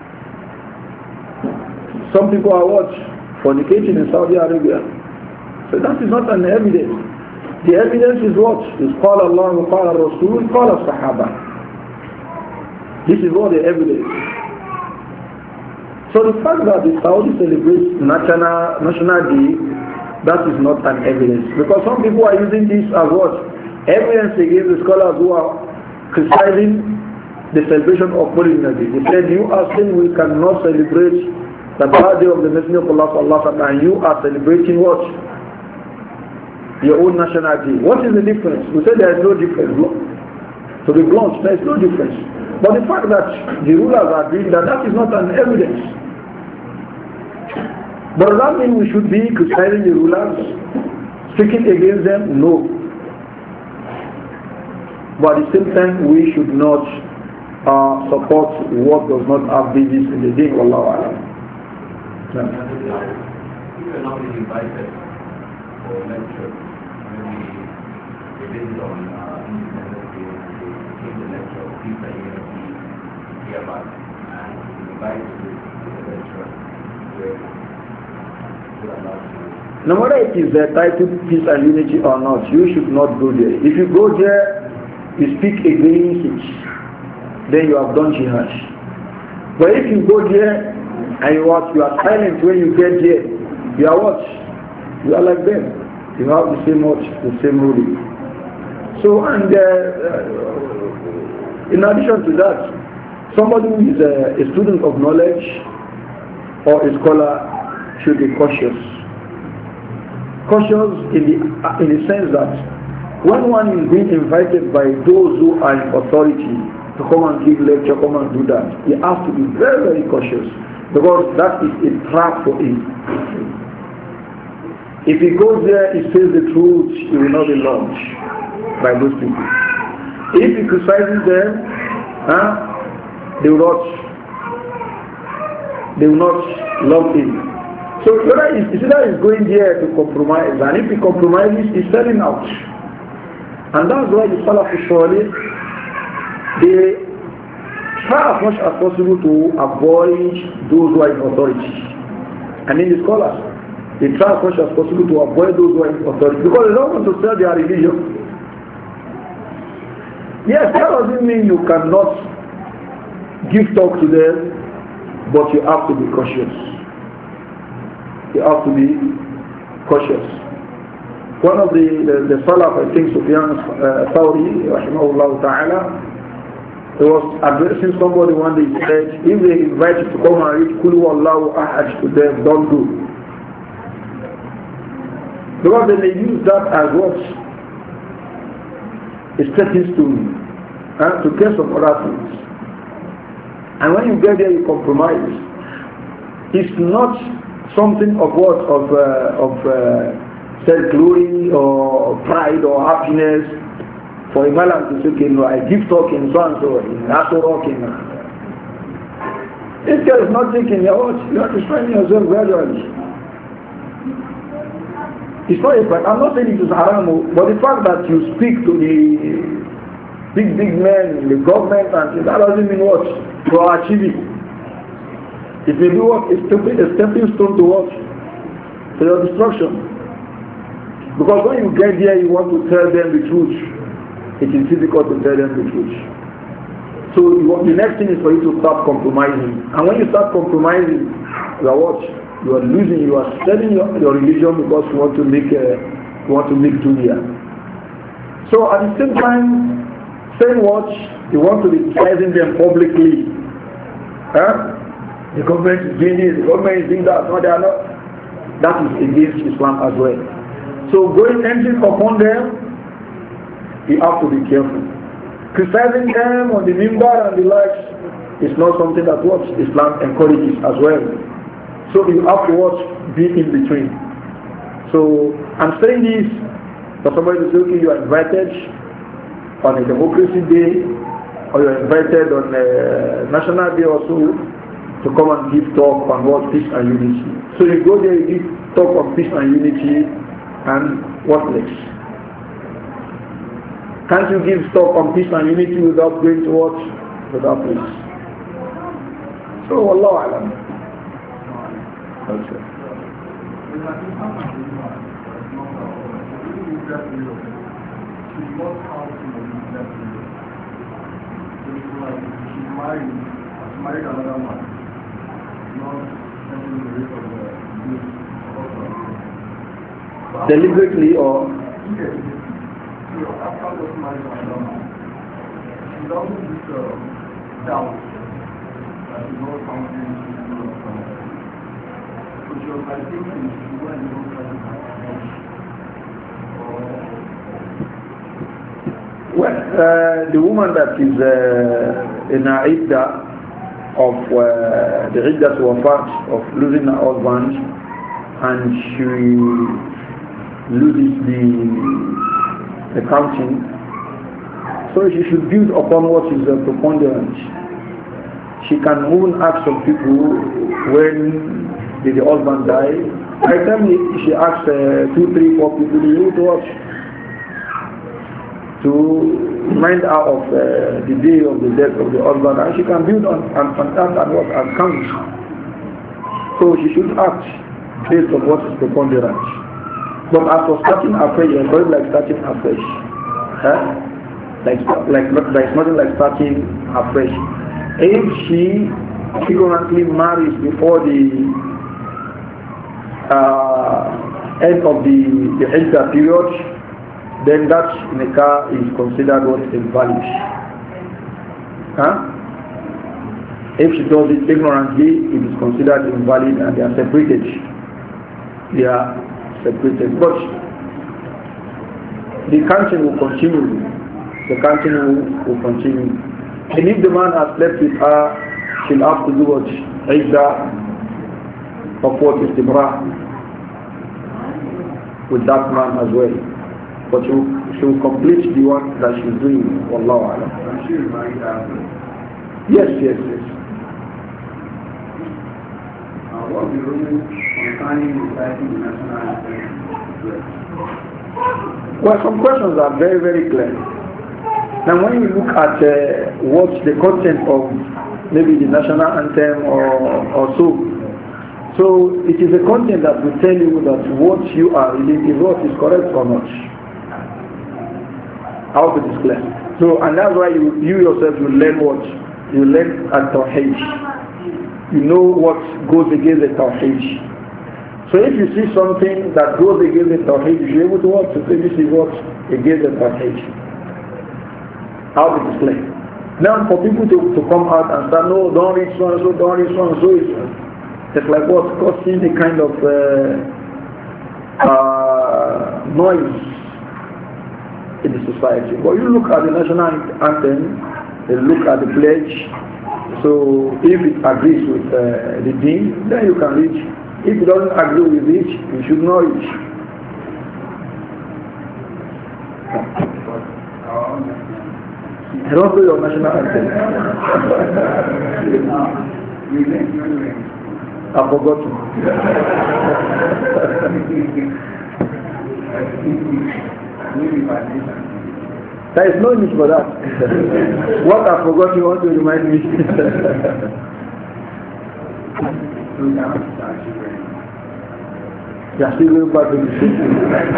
Some people are what? Fornicating in Saudi Arabia. So that is not an evidence. The evidence is what? Is قال الله وقال الرسول قال الصحابة. This is what the evidence. So the fact that the Saudi celebrates National Day, that is not an evidence. Because some people are using this as what? Evidence against the scholars who are criticizing the celebration of Holy Nabi. They said, you are saying we cannot celebrate the birthday of the Messenger of Allah sallallahu alaihi wasallam, and you are celebrating what? Your own nationality. What is the difference? We say there is no difference. To be blunt, there is no difference. But the fact that the rulers are doing that, that is not an evidence. But does that mean we should be criticizing the rulers, speaking against them? No. But at the same time, we should not support what does not have basis in the deen. Wallahu a'lam. You are not being invited for a lecture. Maybe they visit on Independence Day, they give the lecture of peace and unity hereby, and invite you to the lecture where you are allowed to No matter if it is titled peace and unity or not, you should not go there. If you go there, you speak against it, then you have done jihad. But if you go there and you are silent when you get there, you are what? You are like them. You have the same watch, the same ruling. So, and in addition to that, somebody who is a student of knowledge or a scholar should be cautious. Cautious in the sense that when one is being invited by those who are in authority to come and give lecture, come and do that, he has to be very, very cautious because that is a trap for him. If he goes there, he says the truth, he will not be loved by those people. If he criticizes them, they will not love him. So whether he's going there to compromise, and if he compromises, he's selling out. And that's why the Salaf Salih, they try as much as possible to avoid those who are in authority. And in the scholars, they try as much as possible to avoid those who are in authority because they don't want to sell their religion. Yes, that doesn't mean you cannot give talk to them, but you have to be cautious. You have to be cautious. One of the Salaf, I think Sufyan Thawri, rahimahullah ta'ala, he was addressing somebody one day. He said, if they invite you to come and read Kulu Wallahu Ahad to them, don't do. Because then they use that as what? A stepping stone to get some other things. And when you get there, you compromise. It's not something of what? Of self-glory or pride or happiness for a man to say, okay, no, I give talk in so and so, in Aso Rock. This guy is not thinking, you are destroying yourself gradually. It's not a fact. I'm not saying it is haram, but the fact that you speak to the big men in the government and that doesn't mean what? You are achieving. It may be what? A stepping stone to what? To your destruction. Because when you get there, you want to tell them the truth. It is difficult to tell them the truth. So the next thing is for you to start compromising. And when you start compromising, you are what? You are losing. You are selling your religion because you want to make dunya. So at the same time, saying what? You want to be criticizing them publicly. The government is doing this, the government is doing that. No, they are not. That is against Islam as well. So entering upon them, you have to be careful. Criticizing them on the minbar and the likes is not something that what Islam encourages as well. So you have to be in between. So I'm saying this for somebody to say, okay, you are invited on a democracy day, or you are invited on a national day or so to come and give talk on what peace and unity. So you go there, you give talk on peace and unity, and what next? Can't you give talk on peace and unity without going to what? Without peace. So Wallahu Alam. Okay. Married another man, Deliberately or? Yes. So after just married another man, she doesn't this doubt that she's not counting. So she was like thinking she went to look at Well, the woman that is in her iddah of the iddah to wafat of losing her husband, and she loses the counting, so she should build upon what is preponderant. She can even ask some people, when did the husband die? By the time she asks 2, 3, 4 people, you need to watch to remind her of the day of the death of the husband, and she can build on and count. So she should act based on what is preponderant. But as for starting afresh, it's not like starting afresh. Huh? There's nothing like starting afresh. If she ignorantly marries before the end of the Iddah period, then that nikah is considered what invalid. Huh? If she does it ignorantly, it is considered invalid and they are separated. They are separated. But the counting will continue. The counting will continue. And if the man has slept with her, she'll have to do what? Iddah of what is Istibra with that man as well. But she will complete the one that she's doing. Wallahu a'lam. Yes. What the ruling concerning reciting the national anthem? Well, some questions are very, very clear. Now, when you look at what the content of maybe the national anthem or so it is a content that will tell you that what you are reading is what is correct or not. I hope it is clear. So, and that's why you yourself will learn what? You learn at Tawheed. You know what goes against the Tawheed. So if you see something that goes against the Tawheed, you should be able to what? To say this is what against the Tawheed. How it is clear. Now for people to come out and say, no, don't read so and so, don't read so and so, it's like what? Causing the kind of noise in the society. But you look at the national anthem, you look at the pledge. So if it agrees with the deen, then you can reach. If it doesn't agree with it, you should not reach. I don't know your national anthem. I've forgotten. There is no need for that. What I forgot you want to remind me. You are still going back to the system.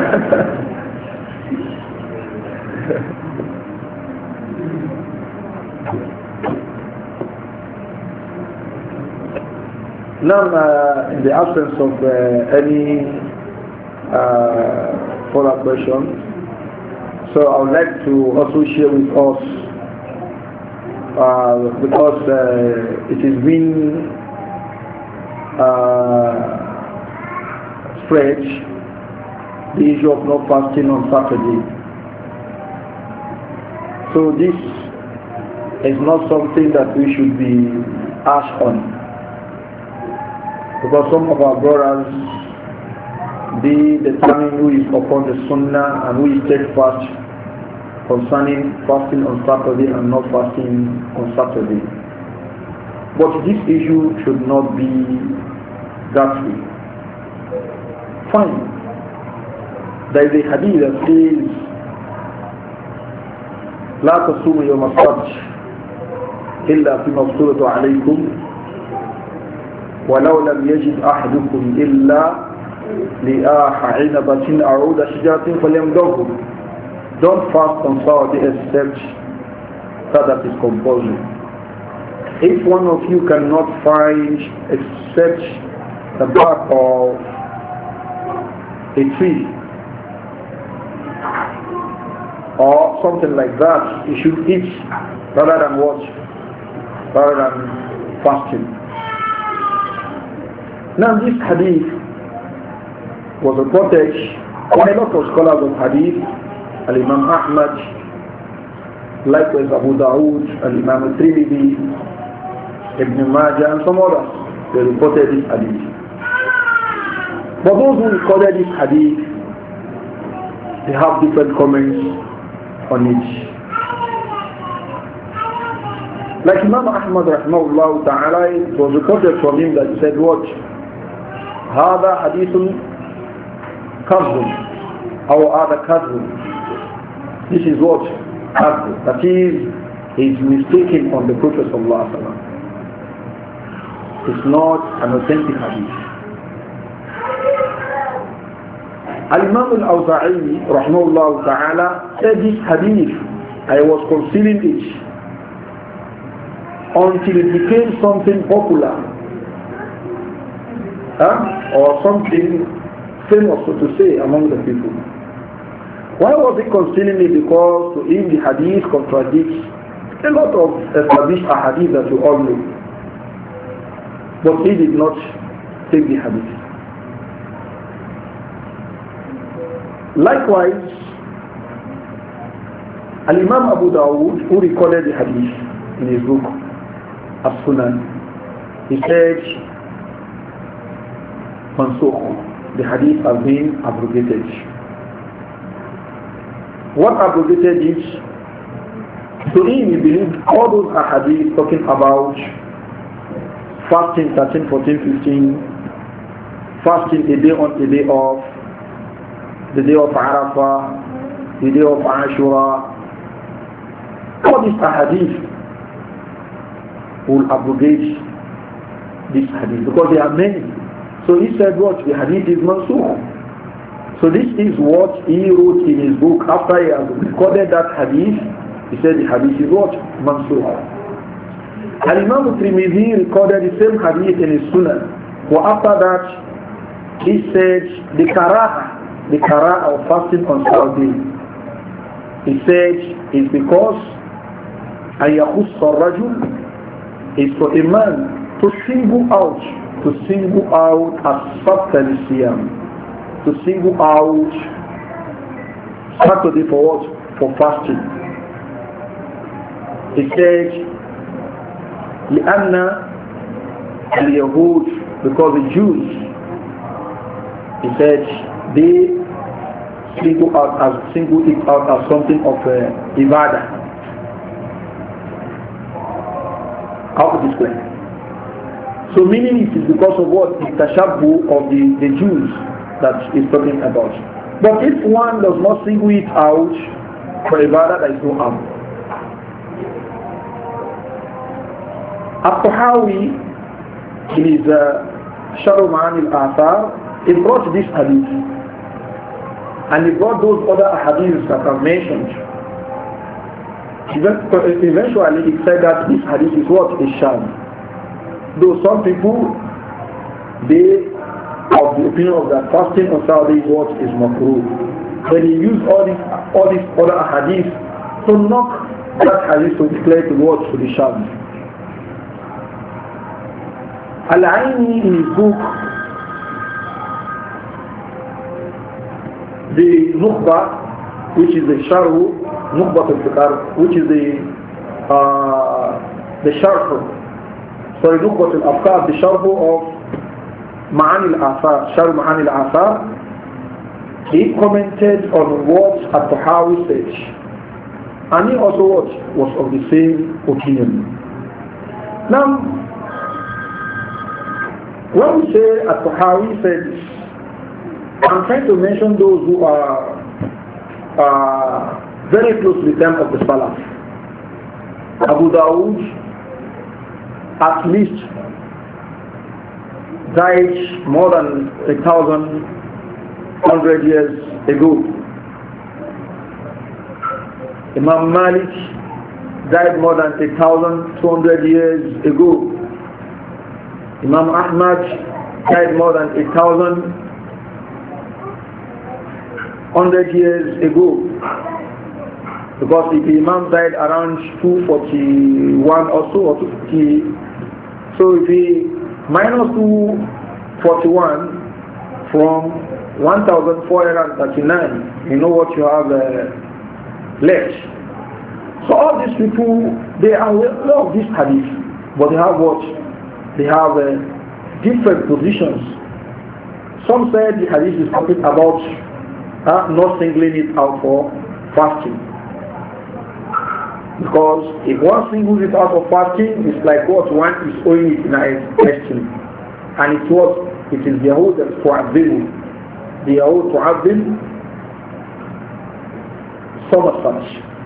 Now, in the absence of any further questions, so I would like to also share with us, because it has been spread, the issue of not fasting on Saturday. So this is not something that we should be harsh on, because some of our brothers, they determine who is upon the Sunnah and who is steadfast concerning fasting on Saturday and not fasting on Saturday. But this issue should not be that way. Fine. There is a hadith that says, لا تصوموا يوم السبت إلا فيما افترض عليكم ولو لم يجد أحدكم إلا لآح عنبة أو عود شجرة فليمضغه. Don't fast on Saturday except that is compulsory. If one of you cannot find except the bark of a tree or something like that, you should eat rather than what? Rather than fasting. Now this hadith was reported by a lot of scholars of hadith, Al-Imam Ahmad, likewise Abu Dawood, Al-Imam Al-Tirmidhi, Ibn Majah and some others. They reported this hadith. But those who recorded this hadith, they have different comments on it. Like Imam Ahmad rahimahullah ta'ala, it was recorded from him that he said what? هذا حديث كذب أو هذا كذب. This is what? Kazb. That is, he is mistaken on the Prophet sallallahu alaihi wasallam. It's not an authentic hadith. Al-Imam al-Awza'i, rahmahullah ta'ala, said this hadith, I was concealing it until it became something popular, or something famous, so to say, among the people. Why was he concealing it? Because to him the hadith contradicts a lot of established hadith that you all know. But he did not take the hadith. Likewise, Al-Imam Abu Dawud, who recorded the hadith in his book, As-Sunan, he said, Mansukh, the hadith has been abrogated. What abrogated it? To him, he believed all those hadiths talking about fasting 13, 14, 15, fasting a day on, a day off, the day of Arafah, the day of Ashura. All these hadith will abrogate this hadith because there are many. So he said what? The hadith is mansukh. So this is what he wrote in his book. After he has recorded that hadith, he said the hadith is what? Mansukh. Al-Imam Tirmidhi recorded the same hadith in his Sunan. But after that, he said the karaha of fasting on Saturday. He said it's because ayakhus ar-rajul is for a man to single out as-sabt al-siyam, to single out Saturday for what? For fasting. He said لأن اليهود, because the Jews, he said they single it out as something of ibadah. How to explain? So meaning it is because of what? The tashabbu of the Jews that is talking about. But if one does not single it out for ibadah, there is no harm. At-Tahawi, in his Sharh Ma'ani al-Athar, he brought this hadith. And he brought those other hadiths that are mentioned. Eventually he said that this hadith is what? Is sham. Though some people, they of the opinion of that fasting on Saturday is what is makruh. When he used all these other hadiths to knock that hadith to declare to what? To the sham. Al-Aini in his book, the Nukhba, which is the Sharh, Nukhba al-Fiqar, which is the Nukhba al-Afkar, the Sharh of Ma'ani al-Athar, Sharh Ma'ani al-Athar, he commented on what At-Tahawi said. And he also was of the same opinion. Now, when we say At-Tahawi said this, I'm trying to mention those who are very close to the time of the Salaf. Abu Dawud at least died more than 1,100 years ago. Imam Malik died more than 1,200 years ago. Imam Ahmad died more than 1,100 years ago. Because the Imam died around 241 or so, or 250. So if he minus 241 from 1,439, you know what you have left. So all these people, they are aware of this hadith, but they have what? They have different positions. Some said the hadith is talking about not singling it out for fasting. Because if one singles it out for fasting, it's like what one is owing it in a question. And it's what? It is Yahud that Tu'abbin. The Yahud Tu'abbin so much.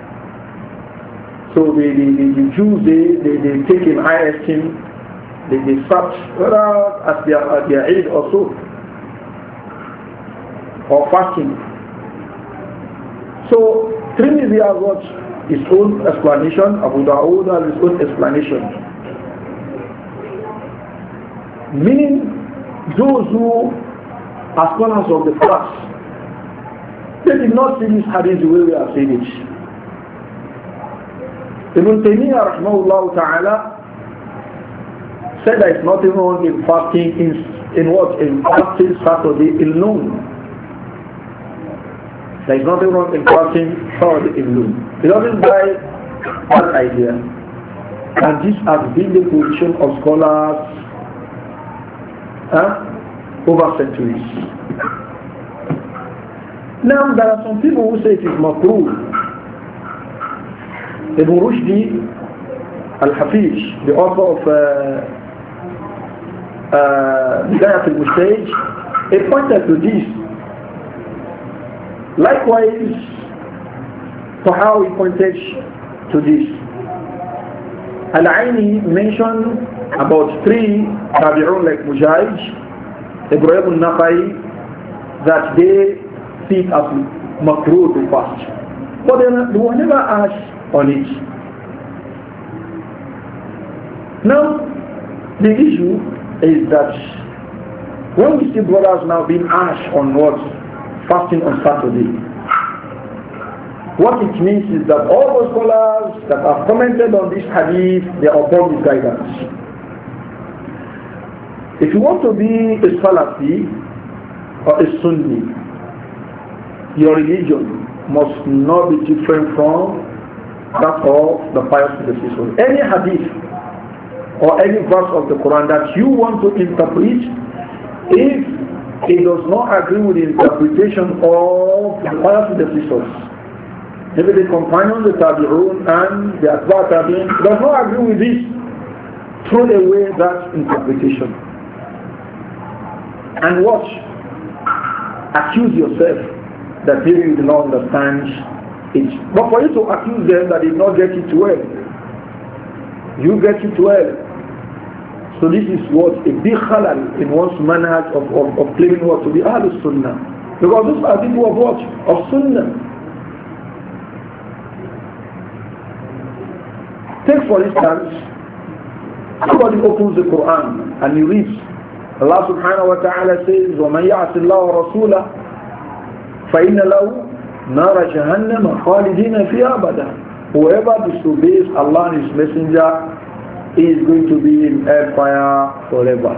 So the Jews, they take in high esteem. They search whether at their Eid or so. or fasting. So Trinity has what? His own explanation. Abu Dawud has his own explanation. Meaning, those who are scholars of the past, they did not see this hadith the way we are seeing it. Ibn Taymiyyah rahmahullah ta'ala said there is nothing wrong in fasting in what? In fasting Saturday in noon. There is nothing wrong in fasting Saturday in noon. He doesn't buy that idea. And this has been the position of scholars over centuries. Now there are some people who say it is makruh. Ibn Rushdi al-Hafiz, the author of Bidayat al-Mustaj, he pointed to this. Likewise, Tahawi pointed to this. Al-Aini mentioned about 3 tabi'un like Mujahid, Ibrahim al-Nakhai, that they see it as makruh to fast. But they were never asked on it. Now, the issue is that when we see brothers now being asked on what? Fasting on Saturday. What it means is that all the scholars that have commented on this hadith, they are upon this guidance. If you want to be a Salafi or a Sunni, your religion must not be different from that of the pious predecessors. Any hadith or any verse of the Quran that you want to interpret, if it does not agree with the interpretation of the pious predecessors, maybe the companions, the Tabi'un and the Atba' Tabi'un, does not agree with this, throw away that interpretation. And watch, accuse yourself that maybe you do not understand it. But for you to accuse them that they did not get it well, you get it well. So this is what a big halal in one's manhaj of claiming what to be Ahlul Sunnah. Because those are people of what? Of Sunnah. Take for instance, somebody opens the Quran and he reads, Allah subhanahu wa ta'ala says, وَمَنْ يَعْصِ اللَّهَ وَرَسُولَهُ فَإِنَّ لَهُ نَارَ جَهَنَّمَ خَالِدِينَ فِيهَا أَبَدًا. Whoever disobeys Allah and His Messenger is going to be in hellfire forever.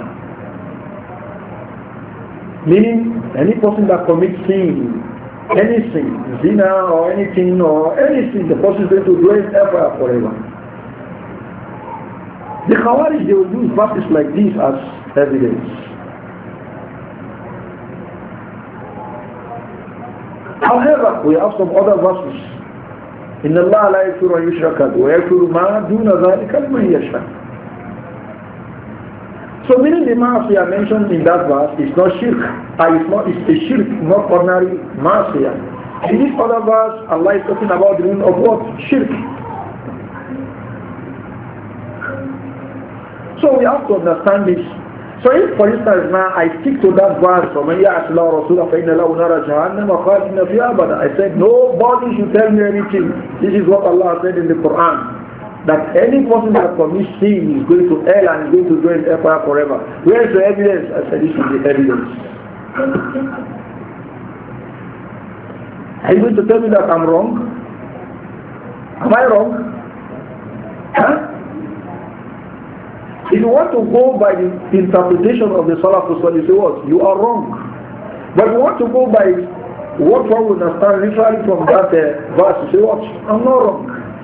Meaning, any person that commits sin, any sin, zina or anything, the person is going to dwell in hellfire forever. The Khawarij, they will use verses like this as evidence. However, we have some other verses. إن الله لا يغفر أن يشرك به ويغفر ما دون ذلك لمن يشاء. So meaning the ma'asiyah mentioned in that verse is not shirk. It's a shirk, not ordinary ma'asiyah. In this other verse, Allah is talking about the meaning of what? Shirk. So we have to understand this. So if, for instance, now I stick to that verse, وَمَنْ يَعْصِ اللَّهَ وَرَسُولَهُ فَإِنَّ لَهُ نَارَ جَهَنَّمَ خَالِدِينَ فِيهَا أَبَدًا. I said, nobody should tell me anything. This is what Allah said in the Quran. That any person that commits sin is going to hell and is going to go in hellfire forever. Where is the evidence? I said, this is the evidence. Are you going to tell me that I'm wrong? Am I wrong? Huh? If you want to go by the interpretation of the Salafus, you say what? You are wrong. But if you want to go by what one would understand literally from that verse, you say what? I'm not wrong.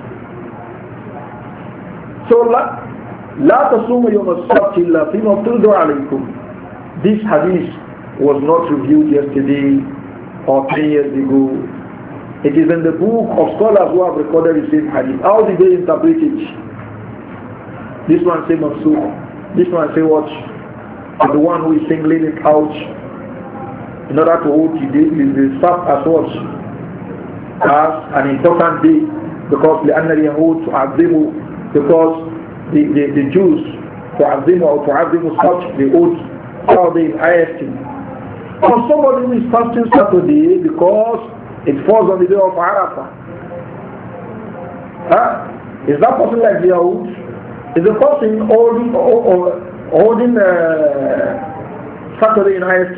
So, لا تصوموا يوم السبت إلا فيما افترض عليكم. This hadith was not reviewed yesterday or 10 years ago. It is in the book of scholars who have recorded the same hadith. How did they interpret it? This one say Mansur. This one say what? The one who is singling it out in order to hold the day is served as what? As an important day, because لأن اليهود تعظموا, because the Jews تعظموا أو تعظموا such they hold Saturday in high esteem. Or somebody who is fasting Saturday because it falls on the day of Arafah. Is that person like the Yahud? Is the person holding Saturday in IST?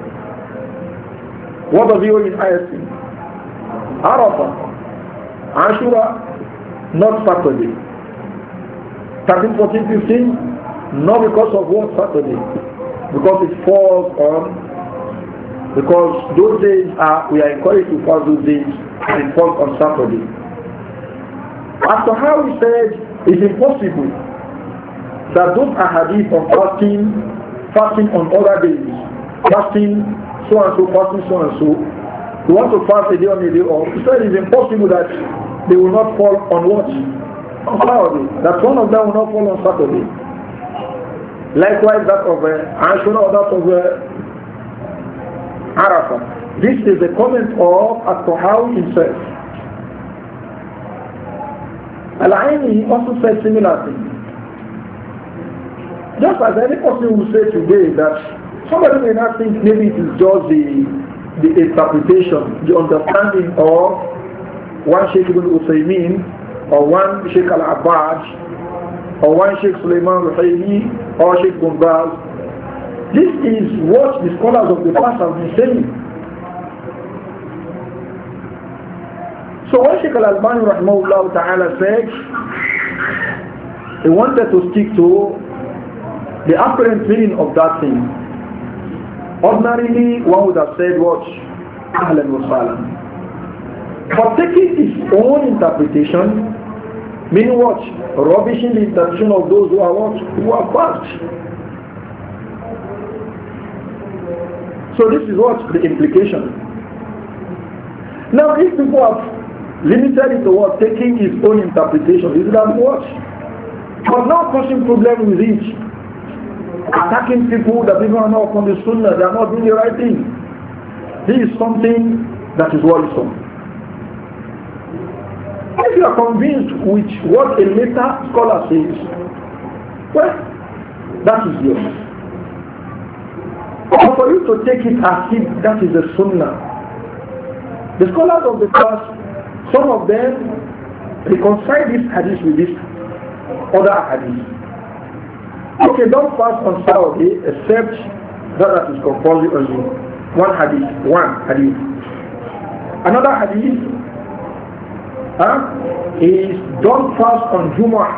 What does he hold in IST? Arafah. Ashura, not Saturday. 13, 14, 15, not because of what Saturday. Because it falls on, because those days we are encouraged to fast those days, and it falls on Saturday. As to how we said, it's impossible that those ahadith of fasting on other days, fasting so and so, fasting so and so, you want to fast a day on a day off, he said it's impossible that they will not fall on what? On Saturday. That one of them will not fall on Saturday. Likewise that of Ashura or that of Arafah. This is the comment of At-Tahawi himself. Al-Aini also said similar thing. Just as any person will say today that somebody may not think maybe it is just the interpretation, the understanding of one Sheikh Ibn Uthaymeen or one Sheikh Al-Abbaj or one Sheikh Sulaiman Ruhaili or Sheikh Ibn Baz. This is what the scholars of the past have been saying. So when Sheikh Al-Albani rahimahullah ta'ala said he wanted to stick to the apparent meaning of that thing, ordinarily one would have said what? Ahlan wa sahlan. But taking his own interpretation, meaning what? Rubbishing the interpretation of those who are what? Who are fast. So this is what? The implication. Now if people have limited it to what? Taking his own interpretation, is that what? But now causing problem with it. Attacking people that people are not upon the sunnah, they are not doing the right thing. This is something that is worrisome. If you are convinced with what a later scholar says, well, that is yours. But for you to take it as if that is the sunnah, the scholars of the past, some of them reconcile this hadith with this other hadith. Okay, don't fast on Saturday except that is compulsory on you. One hadith. Another hadith is don't fast on Jumu'ah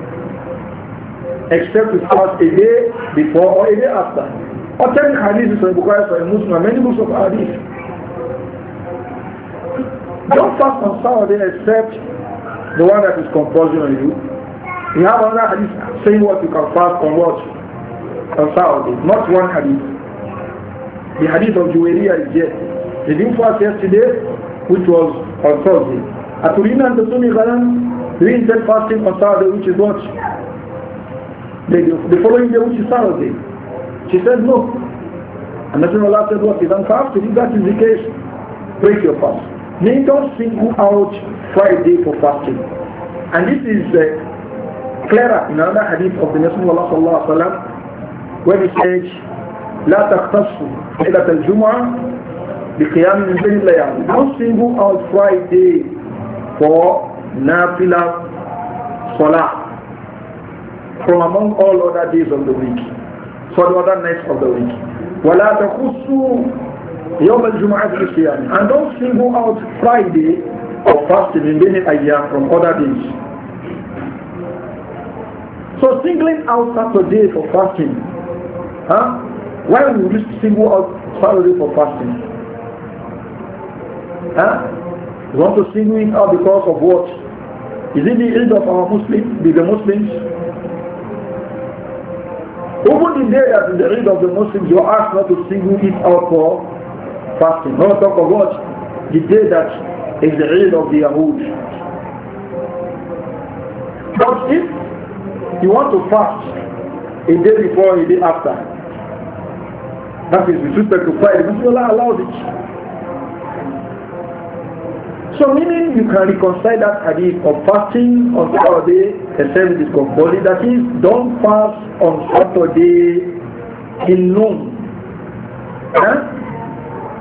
except to fast a day before or a day after. Authentic hadith is required for a Muslim, many books of hadith. Don't fast on Saturday except the one that is compulsory on you. You have another hadith saying what you can fast on what? On Saturday. Not one hadith. The hadith of Juwairiyah is here. They didn't fast yesterday, which was on Thursday. Aturina and the Sunni Ghalan, they intend fasting on Saturday, which is what? The following day, which is Saturday. She said no. And Rasulullah said what? You don't fast. If that is the case, break your fast. They don't single out Friday for fasting. And this is clearer in another hadith of the Messenger of Allah sallallahu alaihi wasallam, when he says, لا تختصوا ليلة الجمعة بقيام من بين الليالي. Don't single out Friday for nafila salah from among all other days of the week, for the other nights of the week. ولا تخصوا يوم الجمعة بالصيام. And don't single out Friday for fasting in bين الأيام from other days. So singling out Saturday for fasting, why would you single out Saturday for fasting? You want to single it out because of what? Is it the Eid of our Muslims, the Muslims? Even the day that is the Eid of the Muslims, you are asked not to single it out for fasting. Not talk of what? The day that is the Eid of the Yahud. But if you want to fast a day before, a day after, that is with respect to Friday, Allah allows it. So meaning you can reconcile that hadith of fasting on Saturday except it is compulsory. That is, don't fast on Saturday in noon.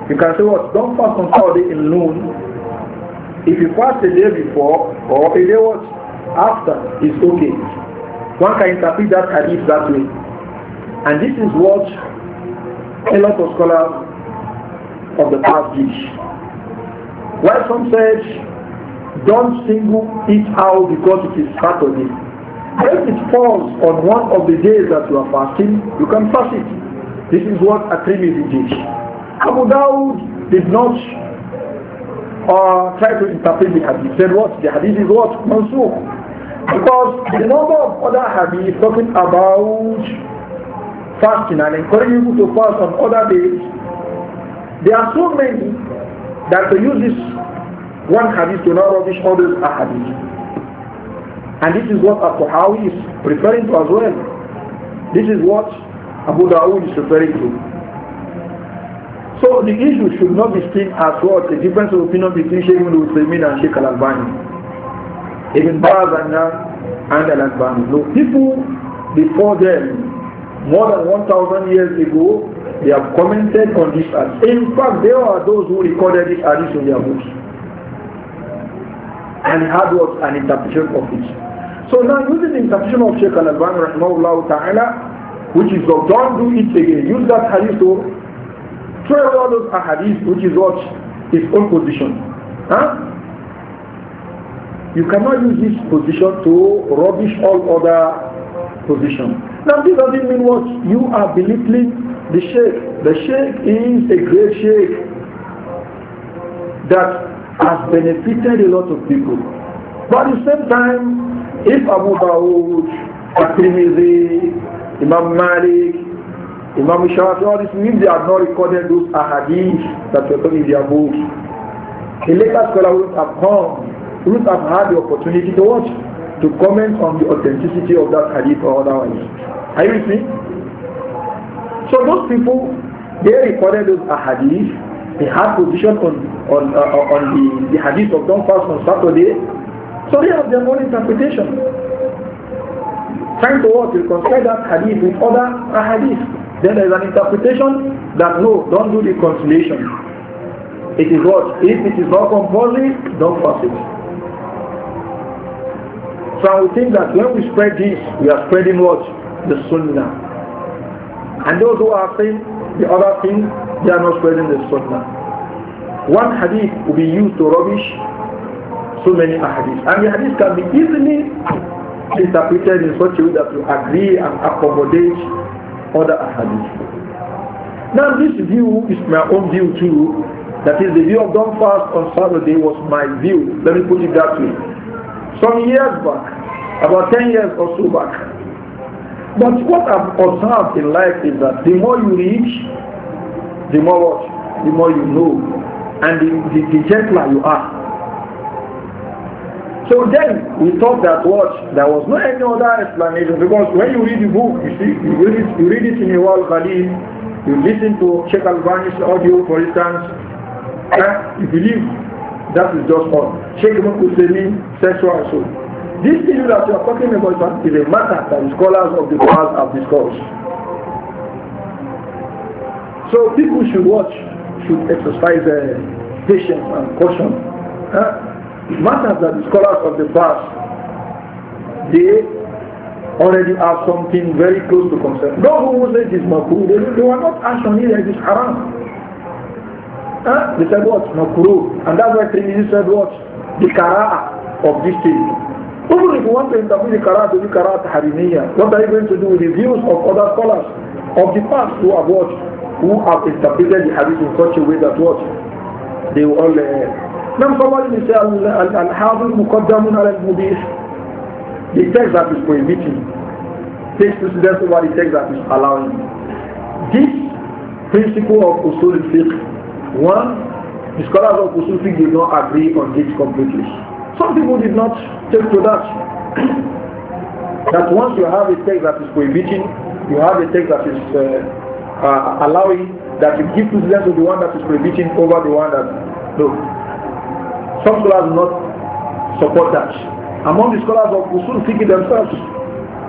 You can say what? Don't fast on Saturday in noon. If you fast a day before or a day what? After, it's okay. One can interpret that hadith that way. And this is what a lot of scholars of the past teach. While some said, don't single it out because it is Saturday. If it falls on one of the days that you are fasting, you can fast it. This is what At-Tirmidhi did. Abu Dawud did not try to interpret the hadith. Said what? The hadith is what? Mansukh. Because the number of other hadith talking about fasting and encouraging people to fast on other days, there are so many that they use this one hadith to not rubbish others a hadith. And this is what Al-Tahawi is referring to as well. This is what Abu Dawud is referring to. So the issue should not be seen as what the difference of opinion between Sheikh Ibn Uthaymeen and Sheikh Al-Albani. Ibn Baz and Al-Albani. No, people before them, more than 1,000 years ago, they have commented on this hadith. In fact, there are those who recorded this hadith in their books. And had what an interpretation of it. So now using the interpretation of Sheikh Al-Albani rahimahullah ta'ala, which is don't do it again, use that hadith to throw all those ahadith, which is what his own position. You cannot use this position to rubbish all other positions. Now this doesn't mean what you are belittling the Sheikh. The Sheikh is a great Sheikh that has benefited a lot of people. But at the same time, if Abu Dawud, At-Tirmidhi, Imam Malik, Imam Shafi, all this means they have not recorded those ahadith that were talking in their books. A later scholar wouldn't have had the opportunity to watch, to comment on the authenticity of that hadith or otherwise. Are you with me? So those people, they recorded those ahadith, they had position on the hadith of don't fast on Saturday, so they have their own interpretation. Trying to what? Reconcile that hadith with other hadith. Then there is an interpretation that no, don't do the reconciliation. It is what? If it is not compulsory, don't fast it. So I would think that when we spread this, we are spreading what? The Sunnah. And those who are saying the other thing, they are not spreading the Sunnah. One hadith will be used to rubbish so many hadiths. And the hadith can be easily interpreted in such a way that you agree and accommodate other hadith. Now this view is my own view too. That is the view of don't fast on Saturday was my view. Let me put it that way. Some years back, about 10 years or so back. But what I've observed in life is that the more you reach, the more what? The more you know. And the gentler you are. So then we thought that what? There was no any other explanation, because when you read the book, you see, you read it in a Wal Khalil, you listen to Sheikh Albani's audio, for instance, and you believe that is just all. Sheikh Ibn Uthaymeen said so and so. This thing that you are talking about is a matter that the scholars of the past have discussed. So people should watch, should exercise patience and caution. Matters that the scholars of the past, they already have something very close to concern. Those who say it is makruh, they were not asked on it, it is haram. They said what? Makruh. And that's why Trinity said what? The kara'ah of this thing. Even if you want to interpret the kara'ah to be kara'ah harimiyya, what are you going to do with the views of other scholars of the past who have what? Who have interpreted the hadith in such a way that what? They will all now somebody will say al-hadith muqaddamun ala al-mubih. The text that is prohibiting takes precedence over the text that is allowing. This principle of usul al-fiqh, one, the scholars of usul al-fiqh did not agree on it completely. Some people did not take to that. That once you have a text that is prohibiting, you have a text that is allowing, that you give precedence to the one that is prohibiting over the one that no. Some scholars do not support that. Among the scholars of usul fiqh themselves.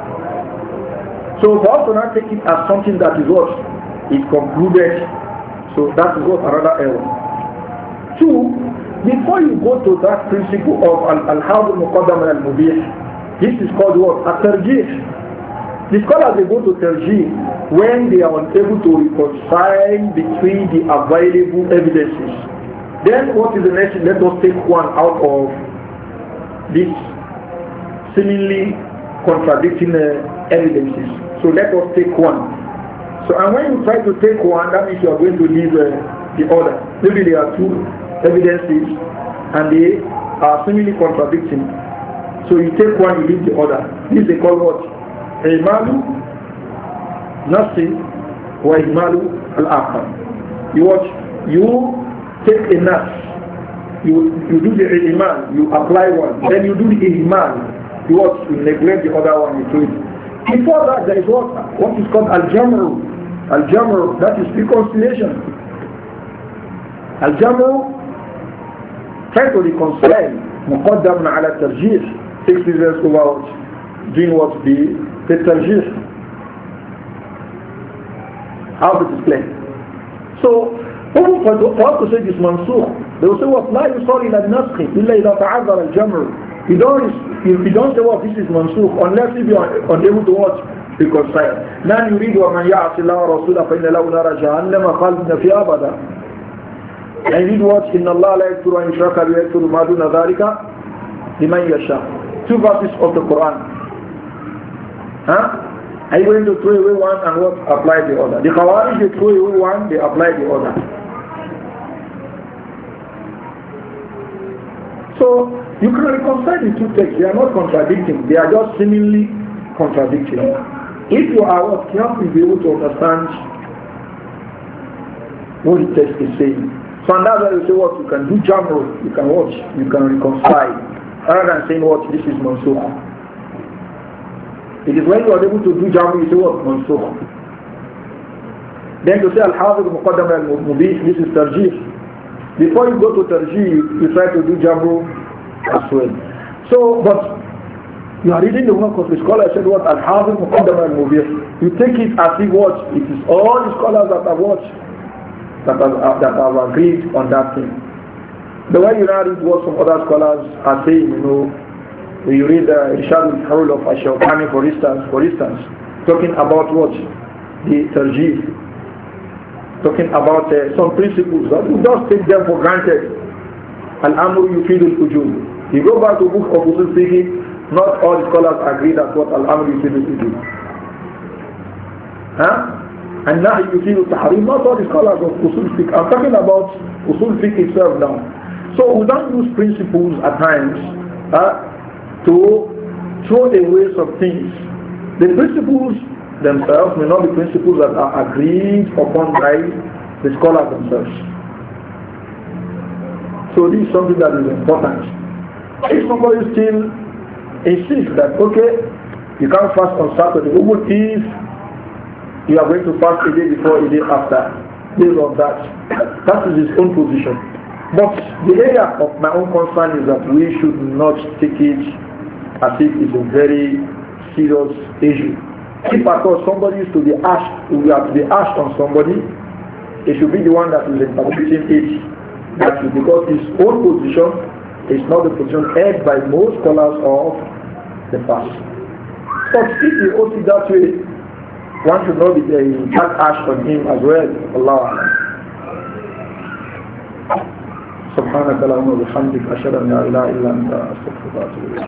So for us to not take it as something that is what is concluded, So that is what another error. Two, before you go to that principle of al-hawd al-muqaddam al-mubih, this is called what? A-tarjih. The scholars, they go to tarjih when they are unable to reconcile between the available evidences. Then what is the next? Let us take one out of this seemingly contradicting evidences. So let us take one. So, and when you try to take one, that means you are going to leave the other. Maybe there are two evidences and they are seemingly contradicting. So you take one, you leave the other. This they call what? Imalu nafsi wa imalu al-akhar. You take a nafs, you do the iman, you apply one, then you do the iman, you neglect the other one, you do it. Before that, there is what is called al-jamru. Al-jamru, that is reconciliation. Al-jamru, try to reconcile. Muqaddam ala tarjih, takes precedence over doing what the tarjih. How to explain? So, for us to say this mansukh, they will say what? لا يصار إلى النسخ إلا إذا تعذر الجمر. You don't say what this is mansukh unless if you are unable to watch. Because لا يريد ومن يعص الله ورسوله فإن له نار جهنم خالدين فيها أبدا. And you read what? إن الله لا يغفر أن يشرك به ويغفر ما دون ذلك لمن يشاء. Two verses of the Quran. Are you going to throw away one and what? Apply the other. The Khawarij, they throw away one, they apply the other. So you can reconcile the two texts. They are not contradicting. They are just seemingly contradicting. If you are careful, you'll be able to understand what the text is saying. So and that's why you say what? You can do jamru, you can watch, you can reconcile. Rather than saying what? This is mansukh. It is when you are able to do jamru, you say what? Mansukh. Then to say al-hafidh muqaddam al-mubih, this is tarjih. Before you go to tarjih, you try to do jamru as well. So, but you are reading the work of the scholar, said what? Al-hafidh muqaddam al-mubih. You take it as if what? It is all the scholars that have watched, that have agreed on that thing. The way you now read what some other scholars are saying, when you read Irshad al-Harul of Ash-Shawkani for instance, talking about what? The tarjih. Talking about some principles that you just take them for granted. Al-Amru yufid al-Ujub. You go back to book of Usul Fiqh, not all the scholars agree that what Al-Amru yufid al-Ujub. And now you feel Tahrim, not all the scholars of Usul Fiqh. I'm talking about Usul Fiqh itself now. So we don't use principles at times to throw away some things. The principles themselves may not be principles that are agreed upon by the scholars themselves. So this is something that is important. If somebody still insists that, okay, you can't fast on Saturday, even if you are going to fast a day before, a day after, based on that. That is his own position. But the area of my own concern is that we should not take it as if it's a very serious issue. If at all somebody is to be asked, we have to be asked on somebody, it should be the one that is interpreting it. That is because his own position is not the position held by most scholars of the past. But if you hold it that way, one should not be that ash on him as well. Allah. سبحانك اللهم وبحمدك أشهد أن لا إله إلا أنت أستغفرك وأتوب إليك.